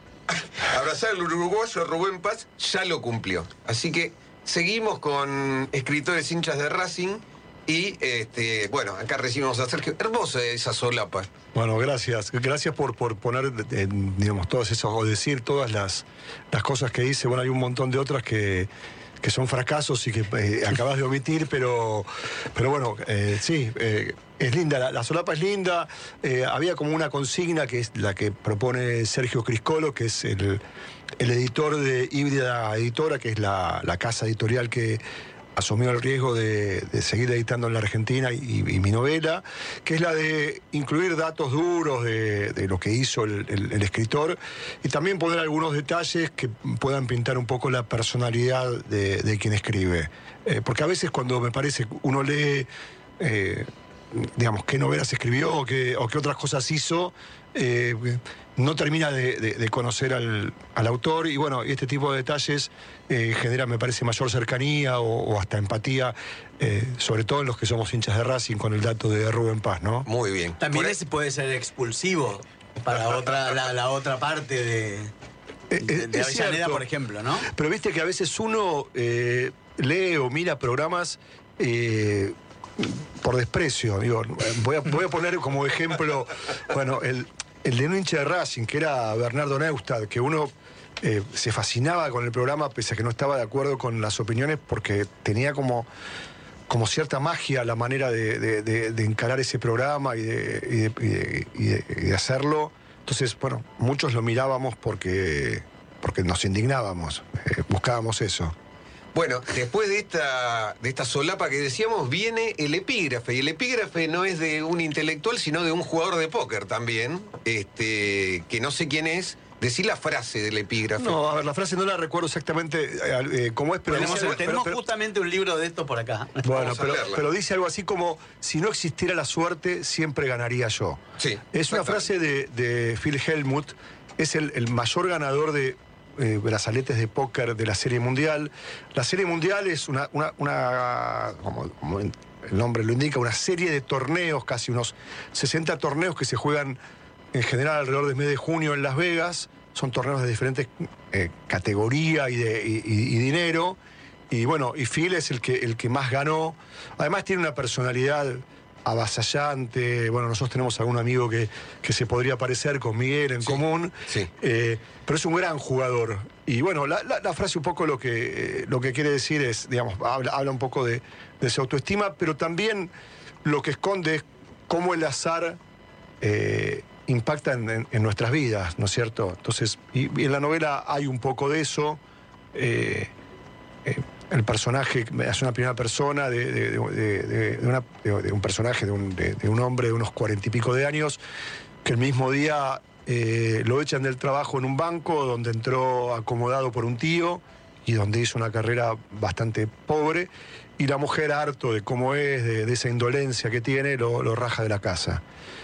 abrazar al uruguayo Rubén Paz, ya lo cumplió. Así que seguimos con escritores hinchas de Racing y, este, bueno, acá recibimos a Sergio. Hermosa esa solapa. Bueno, gracias. Gracias por, por poner, eh, digamos, todas esas, o decir todas las, las cosas que dice. Bueno, hay un montón de otras que... que son fracasos y que eh, acabas de omitir, pero, pero bueno, eh, sí, eh, es linda, la, la solapa es linda. Eh, había como una consigna que es la que propone Sergio Criscolo, que es el, el editor de Híbrida Editora, que es la, la casa editorial que asumió el riesgo de, de seguir editando en la Argentina y, y mi novela, que es la de incluir datos duros de, de lo que hizo el, el, el escritor y también poner algunos detalles que puedan pintar un poco la personalidad de, de quien escribe. Eh, porque a veces cuando me parece uno lee, eh, digamos, qué novelas escribió o qué, o qué otras cosas hizo, eh, no termina de, de, de conocer al, al autor, y bueno, este tipo de detalles eh, genera, me parece, mayor cercanía o, o hasta empatía, eh, sobre todo en los que somos hinchas de Racing, con el dato de Rubén Paz, ¿no? Muy bien. También ese puede ser expulsivo para otra, la, la otra parte de, de, de es Avellaneda, cierto. por ejemplo, ¿no? Pero viste que a veces uno eh, lee o mira programas eh, por desprecio. Digo, voy a, voy a poner como ejemplo, bueno, el, el de un hincha de Racing, que era Bernardo Neustadt, que uno eh, se fascinaba con el programa, pese a que no estaba de acuerdo con las opiniones, porque tenía como, como cierta magia la manera de, de, de, de encarar ese programa y de, y de, y de, y de, y de hacerlo. Entonces, bueno, muchos lo mirábamos porque, porque nos indignábamos, eh, buscábamos eso. Bueno, después de esta, de esta solapa que decíamos, viene el epígrafe. Y el epígrafe no es de un intelectual, sino de un jugador de póker también, este, que no sé quién es. Decí la frase del epígrafe. No, a ver, la frase no la recuerdo exactamente eh, eh, cómo es, pero... Tenemos, dice- tenemos pero- pero- justamente un libro de esto por acá. Bueno, Vamos a pero, leerla. pero dice algo así como: si no existiera la suerte, siempre ganaría yo. Sí, Es una frase de, de Phil Hellmuth, es el, el mayor ganador de eh, brazaletes de póker de la Serie Mundial. La Serie Mundial es una, una, una como, como el nombre lo indica, una serie de torneos, casi unos sesenta torneos que se juegan en general alrededor del mes de junio en Las Vegas. Son torneos de diferentes eh, categoría y, de, y, y- y dinero. Y bueno, y Phil es el que, el que más ganó. Además tiene una personalidad avasallante. Bueno, nosotros tenemos algún amigo que, que se podría parecer con Miguel en Sí, común. sí. Eh, pero es un gran jugador. Y bueno, la, la- la frase un poco lo que, eh, lo que quiere decir es, digamos, habla, habla un poco de, de su autoestima, pero también lo que esconde es cómo el azar eh, impacta en, en, en nuestras vidas, ¿no es cierto? Entonces, y, y en la novela hay un poco de eso. Eh, eh, el personaje es una primera persona de, de, de, de, de, una, de, de un personaje, de un, de, de un hombre de unos cuarenta y pico de años, que el mismo día eh, lo echan del trabajo en un banco donde entró acomodado por un tío y donde hizo una carrera bastante pobre, y la mujer, harto de cómo es, de, de esa indolencia que tiene, lo, lo raja de la casa.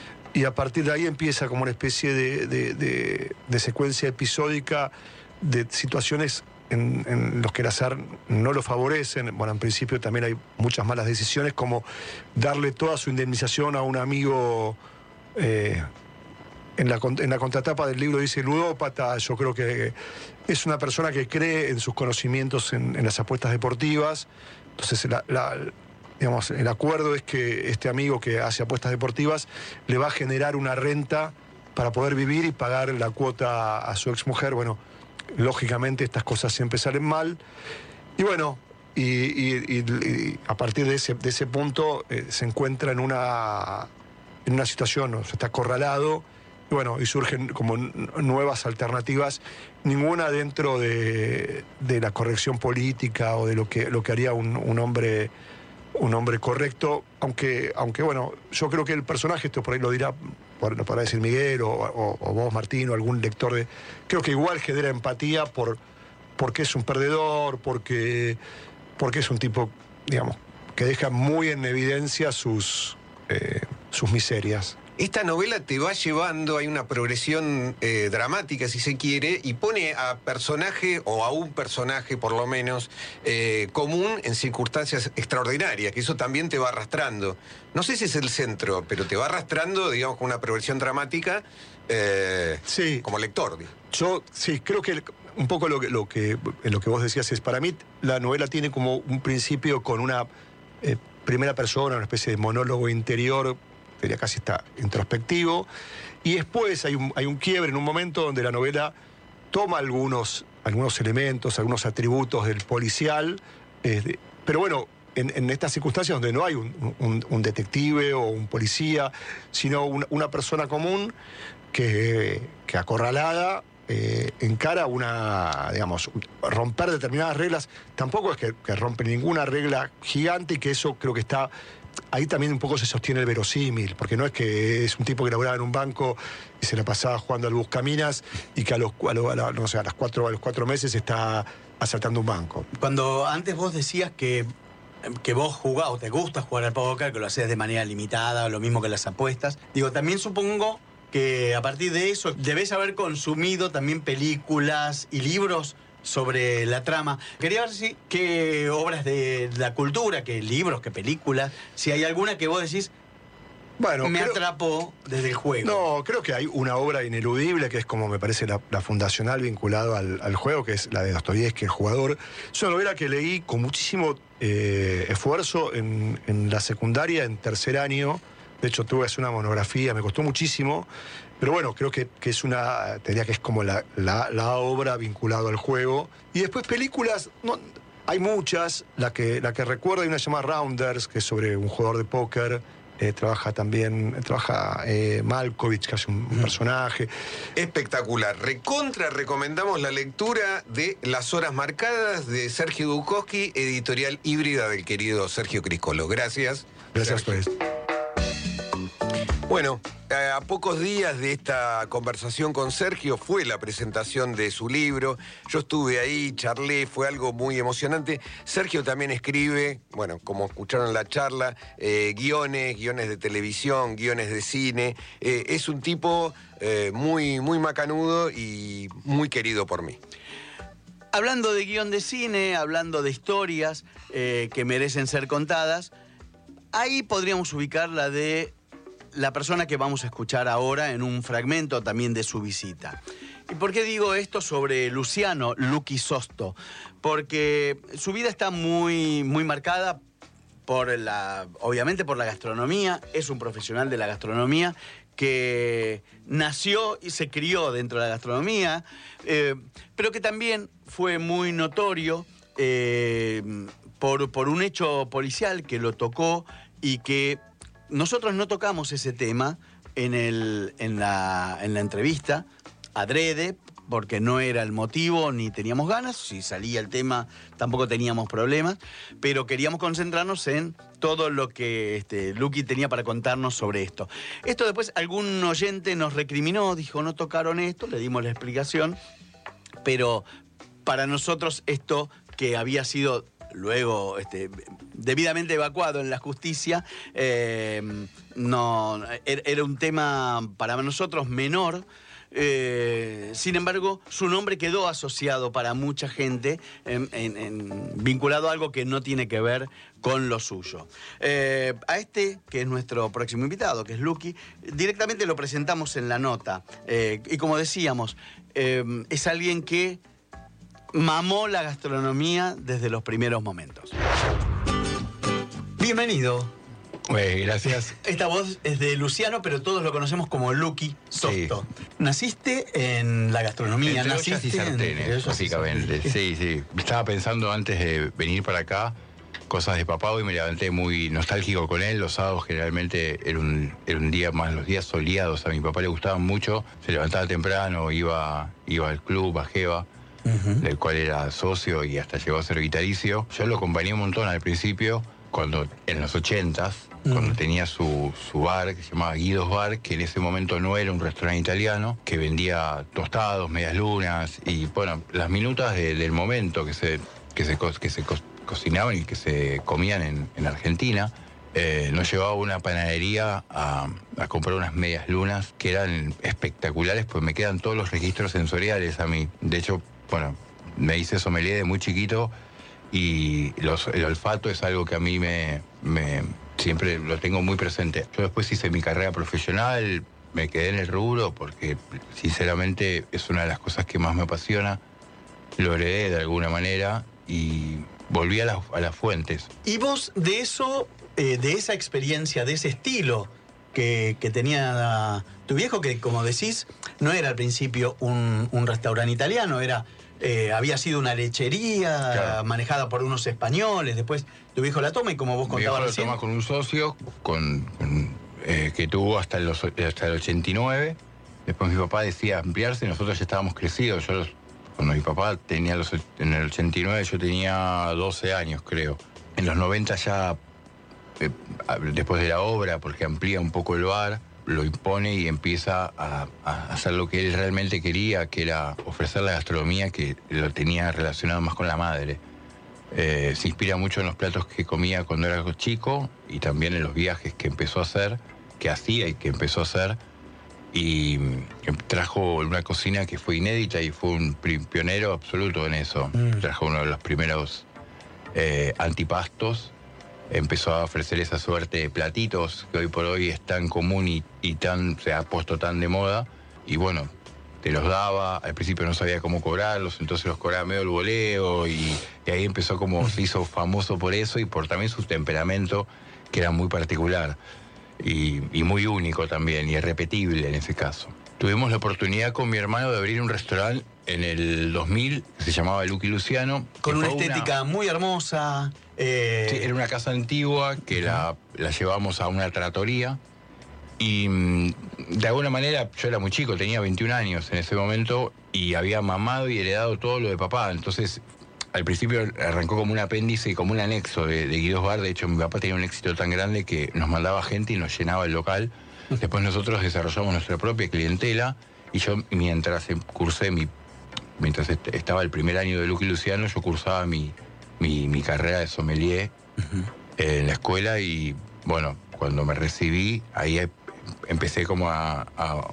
Y a partir de ahí empieza como una especie de, de, de, de secuencia episódica de situaciones en, en los que el azar no lo favorecen. Bueno, en principio también hay muchas malas decisiones, como darle toda su indemnización a un amigo. Eh, en, la, en la contratapa del libro dice ludópata. Yo creo que es una persona que cree en sus conocimientos en, en las apuestas deportivas. Entonces, la, la, digamos, el acuerdo es que este amigo que hace apuestas deportivas le va a generar una renta para poder vivir y pagar la cuota a su exmujer. Bueno, lógicamente estas cosas siempre salen mal. Y bueno, y, y, y, y a partir de ese, de ese punto eh, se encuentra en una, en una situación, o sea, está acorralado. Y bueno, y surgen como nuevas alternativas, ninguna dentro de, de la corrección política o de lo que, lo que haría un, un hombre un hombre correcto, aunque, aunque bueno, yo creo que el personaje, esto por ahí lo dirá, lo podrá decir Miguel o, o, o vos, Martín, o algún lector de... Creo que igual genera empatía por, porque es un perdedor, porque, porque es un tipo, digamos, que deja muy en evidencia sus, eh, sus miserias. Esta novela te va llevando, hay una progresión eh, dramática, si se quiere, y pone a personaje, o a un personaje por lo menos, eh, común en circunstancias extraordinarias, que eso también te va arrastrando. No sé si es el centro, pero te va arrastrando, digamos, con una progresión dramática eh, sí. como lector. Digamos. Yo sí, creo que un poco lo que, lo, que, lo que vos decías es, para mí, la novela tiene como un principio con una eh, primera persona, una especie de monólogo interior, ya casi está introspectivo, y después hay un, hay un quiebre en un momento donde la novela toma algunos, algunos elementos, algunos atributos del policial, eh, pero bueno, en, en estas circunstancias donde no hay un, un, un detective o un policía, sino una, una persona común que, que acorralada eh, encara una, digamos, romper determinadas reglas. Tampoco es que, que rompe ninguna regla gigante, y que eso creo que está... Ahí también un poco se sostiene el verosímil, porque no es que es un tipo que laburaba en un banco y se la pasaba jugando al buscaminas y que a los, a, lo, a, la, no sé, a, las cuatro, a los cuatro meses está asaltando un banco. Cuando antes vos decías que, que vos jugás o te gusta jugar al póker, que lo hacés de manera limitada, lo mismo que las apuestas, digo, también supongo que a partir de eso debes haber consumido también películas y libros sobre la trama. Quería ver si qué obras de la cultura, qué libros, qué películas, si hay alguna que vos decís, bueno, me creo, atrapó desde el juego. No, creo que hay una obra ineludible que es como me parece la, la fundacional vinculada al, al juego, que es la de Dostoyevsky, El Jugador. Es una novela que leí con muchísimo eh, esfuerzo en, en la secundaria, en tercer año. De hecho, tuve que hacer una monografía, me costó muchísimo. Pero bueno, creo que, que es una, te diría que es como la, la, la obra vinculada al juego. Y después películas, no, hay muchas. La que, la que recuerdo, hay una llamada Rounders, que es sobre un jugador de póker. Eh, trabaja también, trabaja eh, Malkovich, que hace un, un personaje. Espectacular. Recontra recomendamos la lectura de Las Horas Marcadas de Sergio Dukowski, editorial Híbrida del querido Sergio Criscolo. Gracias. Gracias por eso. Bueno, a pocos días de esta conversación con Sergio fue la presentación de su libro. Yo estuve ahí, charlé, fue algo muy emocionante. Sergio también escribe, bueno, como escucharon en la charla, eh, guiones, guiones de televisión, guiones de cine. Eh, es un tipo eh, muy, muy macanudo y muy querido por mí. Hablando de guión de cine, hablando de historias eh, que merecen ser contadas, ahí podríamos ubicar la de la persona que vamos a escuchar ahora en un fragmento también de su visita. ¿Y por qué digo esto sobre Luciano Luqui Sosto? Porque su vida está muy, muy marcada por la, obviamente por la gastronomía. Es un profesional de la gastronomía que nació y se crió dentro de la gastronomía, eh, pero que también fue muy notorio eh, por, por un hecho policial que lo tocó y que nosotros no tocamos ese tema en, el, en, la, en la entrevista, adrede, porque no era el motivo ni teníamos ganas. Si salía el tema tampoco teníamos problemas, pero queríamos concentrarnos en todo lo que este, Luqui tenía para contarnos sobre esto. Esto después algún oyente nos recriminó, dijo no tocaron esto, le dimos la explicación, pero para nosotros esto que había sido luego este, debidamente evacuado en la justicia, eh, no, era un tema para nosotros menor. Eh, sin embargo, su nombre quedó asociado para mucha gente en, en, en, vinculado a algo que no tiene que ver con lo suyo. Eh, a este, que es nuestro próximo invitado, que es Luqui, directamente lo presentamos en la nota. Eh, y como decíamos, eh, es alguien que mamó la gastronomía desde los primeros momentos. Bienvenido. Bueno, gracias. Esta voz es de Luciano, pero todos lo conocemos como Luqui Sosto. Sí. ¿Naciste en la gastronomía? Entre ¿Naciste ollas y sartenes, en... básicamente. Sí, sí. Estaba pensando antes de venir para acá cosas de papá y me levanté muy nostálgico con él. Los sábados generalmente era un, era un día más, los días soleados. A mi papá le gustaban mucho. Se levantaba temprano, iba, iba al club, a Jeva, uh-huh. del cual era socio y hasta llegó a ser vitalicio. Yo lo acompañé un montón al principio, cuando en los ochentas, cuando tenía su, su bar, que se llamaba Guido's Bar, que en ese momento no era un restaurante italiano, que vendía tostados, medias lunas, y bueno, las minutas de, del momento que se, que se, que se co cocinaban y que se comían en, en Argentina, eh, nos llevaba una panadería a, a comprar unas medias lunas que eran espectaculares, pues me quedan todos los registros sensoriales a mí. De hecho, bueno, me hice sommelier de muy chiquito, y los, el olfato es algo que a mí me... me siempre lo tengo muy presente. Yo después hice mi carrera profesional, me quedé en el rubro porque sinceramente es una de las cosas que más me apasiona. Lo heredé de alguna manera y volví a, la, a las fuentes. ¿Y vos de eso, eh, de esa experiencia, de ese estilo que, que tenía tu viejo, que como decís, no era al principio un, un restaurante italiano, era... Eh, había sido una lechería, claro, manejada por unos españoles, después tu viejo la toma y como vos contabas recién... Mi viejo la toma con un socio con, con, eh, que tuvo hasta, los, hasta el ochenta y nueve, después mi papá decía ampliarse, nosotros ya estábamos crecidos. Yo, cuando mi papá tenía los, en el ochenta y nueve yo tenía doce años, creo. En los noventa ya, eh, después de la obra, porque amplía un poco el bar, lo impone y empieza a, a hacer lo que él realmente quería, que era ofrecer la gastronomía que lo tenía relacionado más con la madre. Eh, se inspira mucho en los platos que comía cuando era chico y también en los viajes que empezó a hacer, que hacía y que empezó a hacer. Y trajo una cocina que fue inédita y fue un pionero absoluto en eso. Mm. Trajo uno de los primeros eh, antipastos. Empezó a ofrecer esa suerte de platitos que hoy por hoy es tan común y, y tan, se ha puesto tan de moda. Y bueno, te los daba, al principio no sabía cómo cobrarlos, entonces los cobraba medio el voleo y, y ahí empezó como, se hizo famoso por eso y por también su temperamento, que era muy particular y, y muy único también, y irrepetible en ese caso. Tuvimos la oportunidad con mi hermano de abrir un restaurante en el dos mil, que se llamaba Luqui Luciano. Con una estética una... muy hermosa. Eh... Sí, era una casa antigua que uh-huh. la, la llevamos a una tratoría. Y de alguna manera, yo era muy chico, tenía veintiún años en ese momento, y había mamado y heredado todo lo de papá. Entonces, al principio arrancó como un apéndice y como un anexo de, de Guido's Bar. De hecho, mi papá tenía un éxito tan grande que nos mandaba gente y nos llenaba el local. Después nosotros desarrollamos nuestra propia clientela y yo mientras cursé mi, mientras estaba el primer año de Luqui Luciano, yo cursaba mi, mi, mi carrera de sommelier uh-huh. en la escuela y bueno, cuando me recibí ahí empecé como a, a,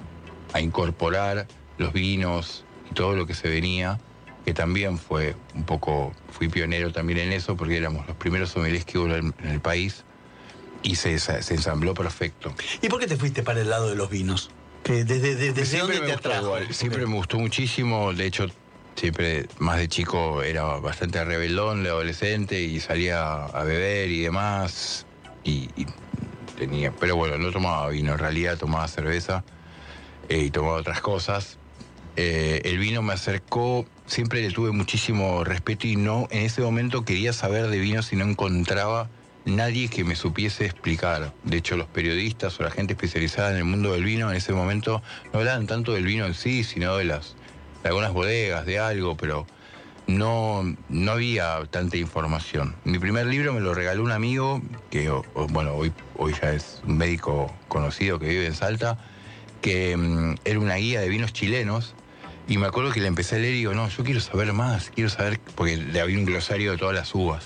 a incorporar los vinos y todo lo que se venía, que también fue un poco, fui pionero también en eso porque éramos los primeros sommeliers que hubo en, en el país. Y se, se ensambló perfecto. ¿Y por qué te fuiste para el lado de los vinos? ¿Que desde, desde, desde dónde te atrajo? Siempre me gustó muchísimo. De hecho, siempre más de chico era bastante rebeldón, de adolescente, y salía a beber y demás. Y, y tenía, pero bueno, no tomaba vino. En realidad tomaba cerveza eh, y tomaba otras cosas. Eh, el vino me acercó, siempre le tuve muchísimo respeto y no, en ese momento quería saber de vinos y no encontraba nadie que me supiese explicar. De hecho, los periodistas o la gente especializada en el mundo del vino en ese momento no hablaban tanto del vino en sí, sino de las de algunas bodegas, de algo, pero no, no había tanta información. Mi primer libro me lo regaló un amigo, que o, o, bueno, hoy, hoy ya es un médico conocido que vive en Salta, que um, era una guía de vinos chilenos, y me acuerdo que le empecé a leer y digo, no, yo quiero saber más, quiero saber, porque le había un glosario de todas las uvas.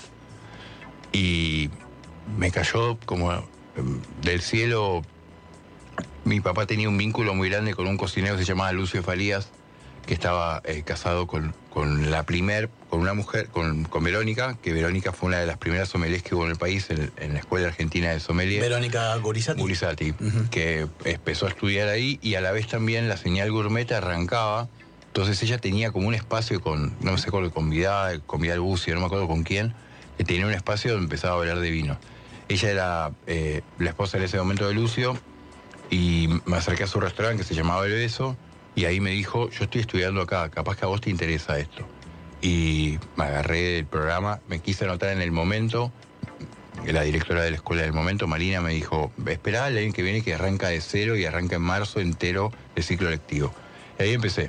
Y me cayó como um, del cielo. Mi papá tenía un vínculo muy grande con un cocinero que se llamaba Lucio Falías, que estaba eh, casado con, con la primer, con una mujer, con, con Verónica, que Verónica fue una de las primeras sommeliers que hubo en el país, en, en la Escuela Argentina de Sommelier. Verónica Gorizati. Gorizati, uh-huh. Que empezó a estudiar ahí, y a la vez también la señal gourmet arrancaba. Entonces ella tenía como un espacio con, no me sé, con Vidal, con Vidal Bucio, no me acuerdo con quién, que tenía un espacio donde empezaba a hablar de vino. Ella era eh, la esposa en ese momento de Lucio, y me acerqué a su restaurante que se llamaba El Beso, y ahí me dijo, yo estoy estudiando acá, capaz que a vos te interesa esto. Y me agarré del programa, me quise anotar en el momento. La directora de la escuela del momento, Marina, me dijo, esperá el año que viene, que arranca de cero y arranca en marzo entero el ciclo lectivo. Y ahí empecé.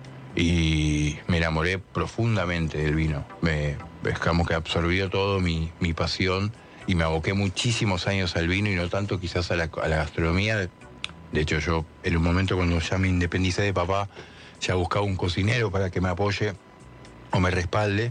Y me enamoré profundamente del vino. Me, es como que absorbió todo mi, mi pasión, y me aboqué muchísimos años al vino y no tanto quizás a la, a la gastronomía. De hecho, yo en un momento cuando ya me independicé de papá, ya buscaba un cocinero para que me apoye o me respalde.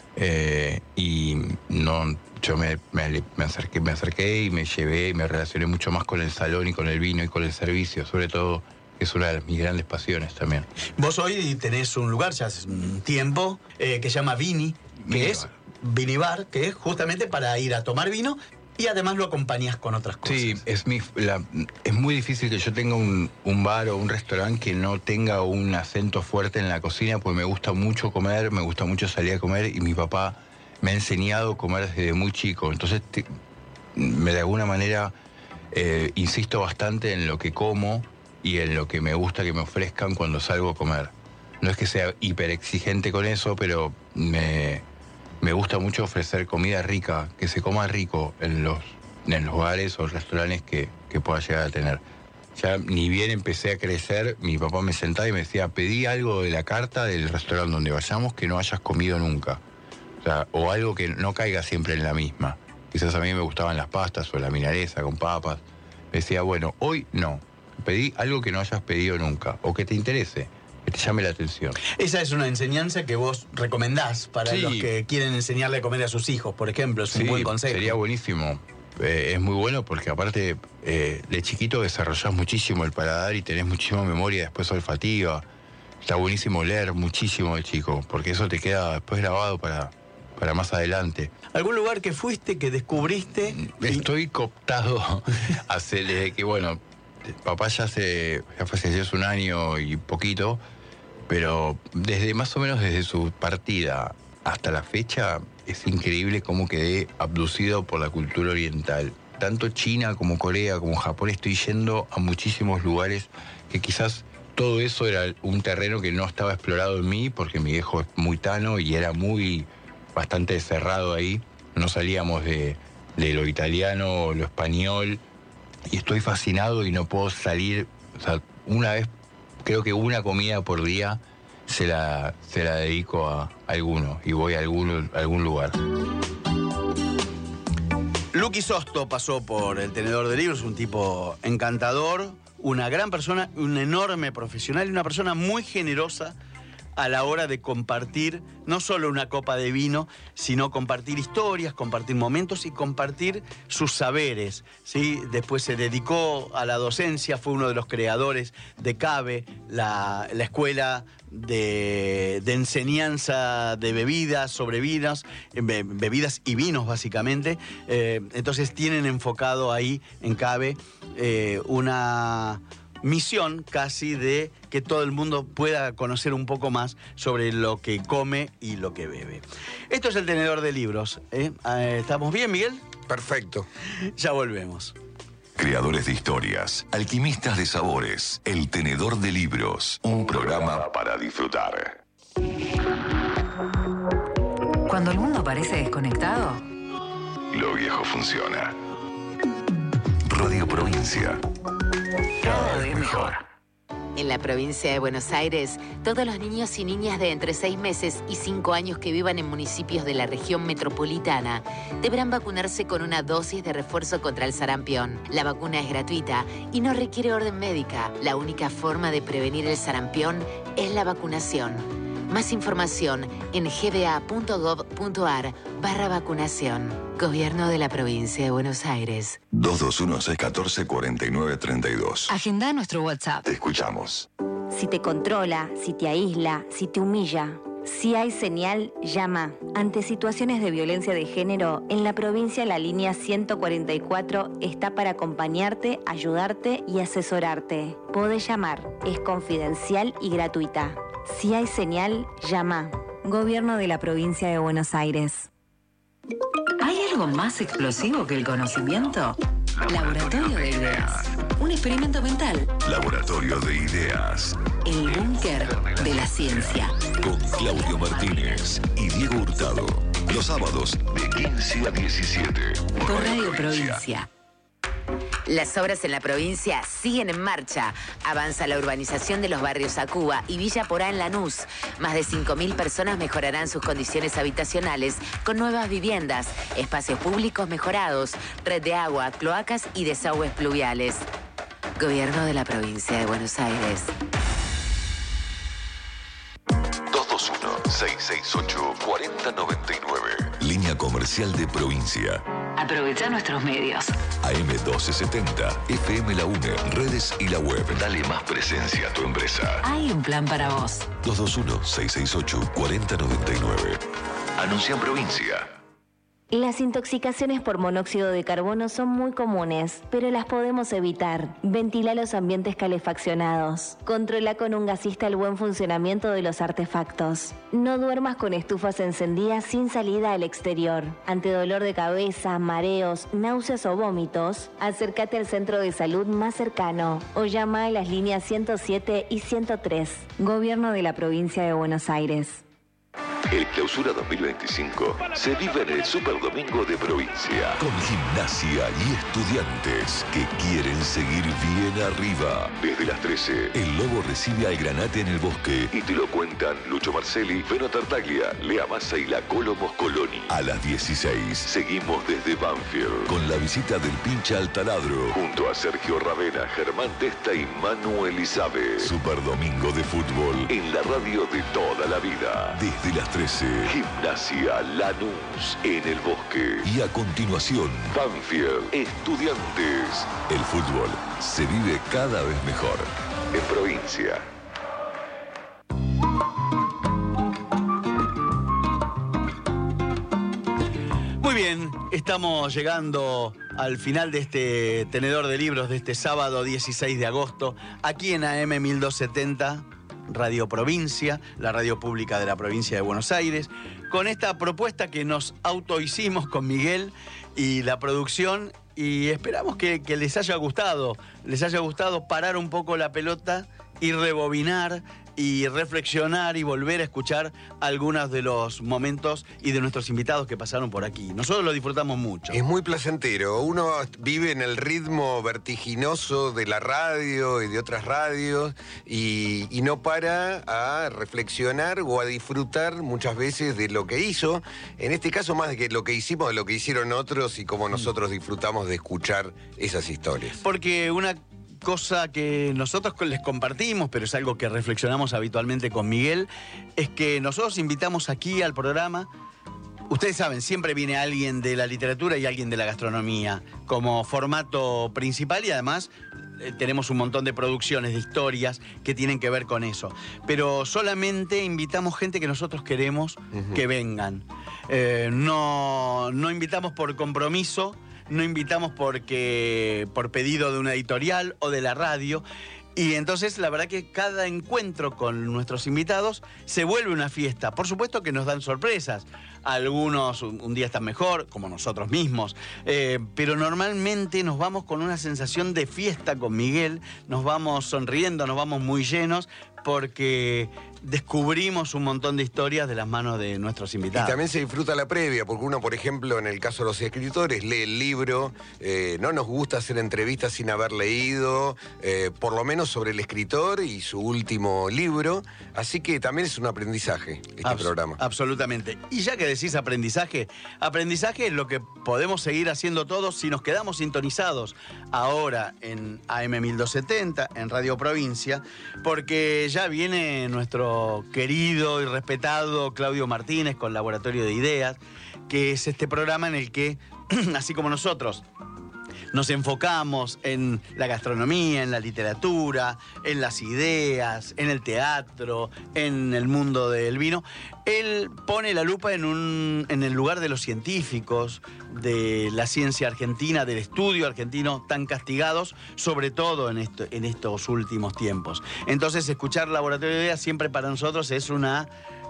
Eh, y no, yo me, me, me, acerqué, me acerqué y me llevé y me relacioné mucho más con el salón y con el vino y con el servicio, sobre todo, que es una de mis grandes pasiones también. Vos hoy tenés un lugar, ya hace un tiempo, eh, que se llama Vini, que Vinibar. es Vinibar, que es justamente para ir a tomar vino, y además lo acompañás con otras cosas. Sí, es, mi, la, es muy difícil que yo tenga un, un bar o un restaurante que no tenga un acento fuerte en la cocina, porque me gusta mucho comer, me gusta mucho salir a comer, y mi papá me ha enseñado a comer desde muy chico. Entonces, te, me, de alguna manera, eh, insisto bastante en lo que como y en lo que me gusta que me ofrezcan cuando salgo a comer. No es que sea hiper exigente con eso, pero me... Me gusta mucho ofrecer comida rica, que se coma rico en los, en los bares o restaurantes que, que pueda llegar a tener. Ya ni bien empecé a crecer, mi papá me sentaba y me decía, pedí algo de la carta del restaurante donde vayamos que no hayas comido nunca. O sea, o algo que no caiga siempre en la misma. Quizás a mí me gustaban las pastas o la milanesa con papas. Me decía, bueno, hoy no. Pedí algo que no hayas pedido nunca o que te interese, que te llame la atención. Esa es una enseñanza que vos recomendás para Sí. los que quieren enseñarle a comer a sus hijos, por ejemplo. Es un Sí, buen consejo. sería buenísimo. Eh, es muy bueno porque aparte eh, de chiquito desarrollás muchísimo el paladar y tenés muchísima memoria después olfativa. Está buenísimo leer muchísimo de chico, porque eso te queda después grabado para, para más adelante. ¿Algún lugar que fuiste, que descubriste? Estoy cooptado hace, desde que, bueno, papá ya se ya falleció hace un año y poquito, pero desde más o menos desde su partida hasta la fecha es increíble cómo quedé abducido por la cultura oriental. Tanto China como Corea como Japón estoy yendo a muchísimos lugares que quizás todo eso era un terreno que no estaba explorado en mí porque mi viejo es muy tano y era muy bastante cerrado ahí. No salíamos de, de lo italiano o lo español. Y estoy fascinado y no puedo salir. O sea, una vez, creo que una comida por día se la, se la dedico a alguno y voy a algún, a algún lugar. Luqui Sosto pasó por el Tenedor de Libros, un tipo encantador, una gran persona, un enorme profesional y una persona muy generosa a la hora de compartir no solo una copa de vino, sino compartir historias, compartir momentos y compartir sus saberes, ¿sí? Después se dedicó a la docencia, fue uno de los creadores de CABE, la, la escuela de, de enseñanza de bebidas, sobre vinos, be, bebidas y vinos básicamente. Eh, entonces tienen enfocado ahí en CABE eh, una misión casi de que todo el mundo pueda conocer un poco más sobre lo que come y lo que bebe. Esto es el Tenedor de Libros. ¿eh? ¿Estamos bien, Miguel? Perfecto. Ya volvemos. Creadores de historias, alquimistas de sabores, el Tenedor de Libros, un programa para disfrutar. Cuando el mundo parece desconectado, lo viejo funciona. Radio Provincia. Cada vez mejor. En la provincia de Buenos Aires, todos los niños y niñas de entre seis meses y cinco años que vivan en municipios de la región metropolitana deberán vacunarse con una dosis de refuerzo contra el sarampión. La vacuna es gratuita y no requiere orden médica. La única forma de prevenir el sarampión es la vacunación. Más información en gba.gov.ar barra vacunación. Gobierno de la provincia de Buenos Aires. dos dos uno, seis uno cuatro, cuatro nueve tres dos. Agenda nuestro WhatsApp. Te escuchamos. Si te controla, si te aísla, si te humilla. Si hay señal, llama. Ante situaciones de violencia de género, en la provincia la línea ciento cuarenta y cuatro está para acompañarte, ayudarte y asesorarte. Podés llamar, es confidencial y gratuita. Si hay señal, llama. Gobierno de la provincia de Buenos Aires. ¿Hay algo más explosivo que el conocimiento? Laboratorio de Ideas. Un experimento mental. Laboratorio de Ideas. El búnker de la ciencia. Con Claudio Martínez y Diego Hurtado. Los sábados de quince a diecisiete. Por Radio Provincia. Las obras en la provincia siguen en marcha. Avanza la urbanización de los barrios Acuba y Villa Porá en Lanús. Más de cinco mil personas mejorarán sus condiciones habitacionales con nuevas viviendas, espacios públicos mejorados, red de agua, cloacas y desagües pluviales. Gobierno de la provincia de Buenos Aires. dos dos uno, seis seis ocho, cuatro cero nueve nueve. Línea comercial de provincia. Aprovecha nuestros medios. A M doce setenta, F M La UNE, redes y la web. Dale más presencia a tu empresa. Hay un plan para vos. dos dos uno, seis seis ocho, cuatro cero nueve nueve. Anuncia en provincia. Las intoxicaciones por monóxido de carbono son muy comunes, pero las podemos evitar. Ventila los ambientes calefaccionados. Controla con un gasista el buen funcionamiento de los artefactos. No duermas con estufas encendidas sin salida al exterior. Ante dolor de cabeza, mareos, náuseas o vómitos, acércate al centro de salud más cercano o llama a las líneas ciento siete y ciento tres. Gobierno de la provincia de Buenos Aires. El Clausura dos mil veinticinco se vive en el Superdomingo de Provincia, con Gimnasia y Estudiantes que quieren seguir bien arriba. Desde las trece, el Lobo recibe al Granate en el Bosque y te lo cuentan Lucho Marcelli, Beno Tartaglia, Lea Massa y la Colo Moscoloni. A las dieciséis, seguimos desde Banfield con la visita del Pincha al Taladro, junto a Sergio Ravena, Germán Testa y Manu Elizabe. Superdomingo de fútbol en la radio de toda la vida. Desde las trece, Gimnasia Lanús en el Bosque. Y a continuación, Banfield Estudiantes. El fútbol se vive cada vez mejor en provincia. Muy bien, estamos llegando al final de este tenedor de libros de este sábado dieciséis de agosto, aquí en A M mil doscientos setenta. Radio Provincia, la radio pública de la provincia de Buenos Aires, con esta propuesta que nos autohicimos con Miguel y la producción, y esperamos que, que les haya gustado, les haya gustado parar un poco la pelota y rebobinar y reflexionar y volver a escuchar algunos de los momentos y de nuestros invitados que pasaron por aquí. Nosotros lo disfrutamos mucho. Es muy placentero. Uno vive en el ritmo vertiginoso de la radio y de otras radios y, y no para a reflexionar o a disfrutar muchas veces de lo que hizo. En este caso, más de que lo que hicimos, de lo que hicieron otros y cómo nosotros disfrutamos de escuchar esas historias. Porque una cosa que nosotros les compartimos, pero es algo que reflexionamos habitualmente con Miguel, es que nosotros invitamos aquí al programa, ustedes saben, siempre viene alguien de la literatura y alguien de la gastronomía como formato principal, y además eh, tenemos un montón de producciones, de historias que tienen que ver con eso. Pero solamente invitamos gente que nosotros queremos uh-huh. que vengan. Eh, no, no invitamos por compromiso, no invitamos porque por pedido de una editorial o de la radio. Y entonces la verdad que cada encuentro con nuestros invitados se vuelve una fiesta. Por supuesto que nos dan sorpresas. Algunos un, un día están mejor, como nosotros mismos. Eh, pero normalmente nos vamos con una sensación de fiesta con Miguel. Nos vamos sonriendo, nos vamos muy llenos, porque descubrimos un montón de historias de las manos de nuestros invitados. Y también se disfruta la previa, porque uno, por ejemplo, en el caso de los escritores, lee el libro, eh, no nos gusta hacer entrevistas sin haber leído, eh, por lo menos sobre el escritor y su último libro, así que también es un aprendizaje este Abs- programa. Absolutamente. Y ya que decís aprendizaje, aprendizaje es lo que podemos seguir haciendo todos si nos quedamos sintonizados ahora en A M mil doscientos setenta, en Radio Provincia, porque ya viene nuestro querido y respetado Claudio Martínez con Laboratorio de Ideas, que es este programa en el que, así como nosotros, nos enfocamos en la gastronomía, en la literatura, en las ideas, en el teatro, en el mundo del vino. Él pone la lupa en, un, en el lugar de los científicos, de la ciencia argentina, del estudio argentino, tan castigados, sobre todo en, esto, en estos últimos tiempos. Entonces, escuchar Laboratorio de Ideas siempre para nosotros es una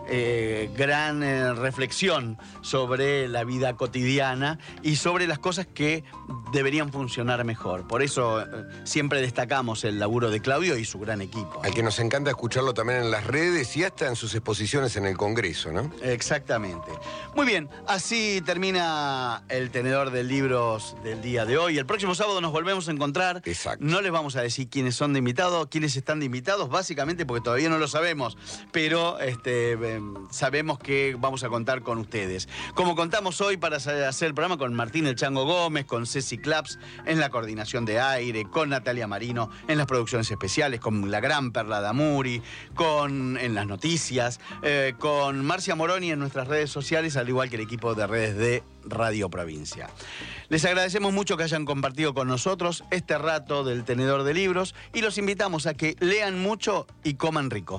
eh, gran eh, reflexión sobre la vida cotidiana y sobre las cosas que deberían funcionar mejor. Por eso eh, siempre destacamos el laburo de Claudio y su gran equipo. Al que nos encanta escucharlo también en las redes y hasta en sus exposiciones en el Congreso, ¿no? Exactamente. Muy bien, así termina el tenedor de libros del día de hoy. El próximo sábado nos volvemos a encontrar. Exacto. No les vamos a decir quiénes son de invitados, quiénes están de invitados, básicamente porque todavía no lo sabemos, pero este, eh, sabemos que vamos a contar con ustedes. Como contamos hoy para hacer el programa con Martín El Chango Gómez, con Ceci Claps en la coordinación de aire, con Natalia Marino en las producciones especiales, con la gran Perla Damuri, con en las noticias, eh, con Marcia Moroni en nuestras redes sociales, al igual que el equipo de redes de Radio Provincia. Les agradecemos mucho que hayan compartido con nosotros este rato del tenedor de libros y los invitamos a que lean mucho y coman rico.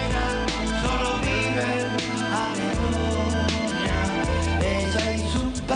Ella hizo un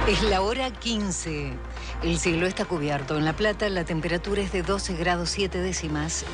Es la hora quince. El cielo está cubierto. En La Plata la temperatura es de doce grados siete décimas.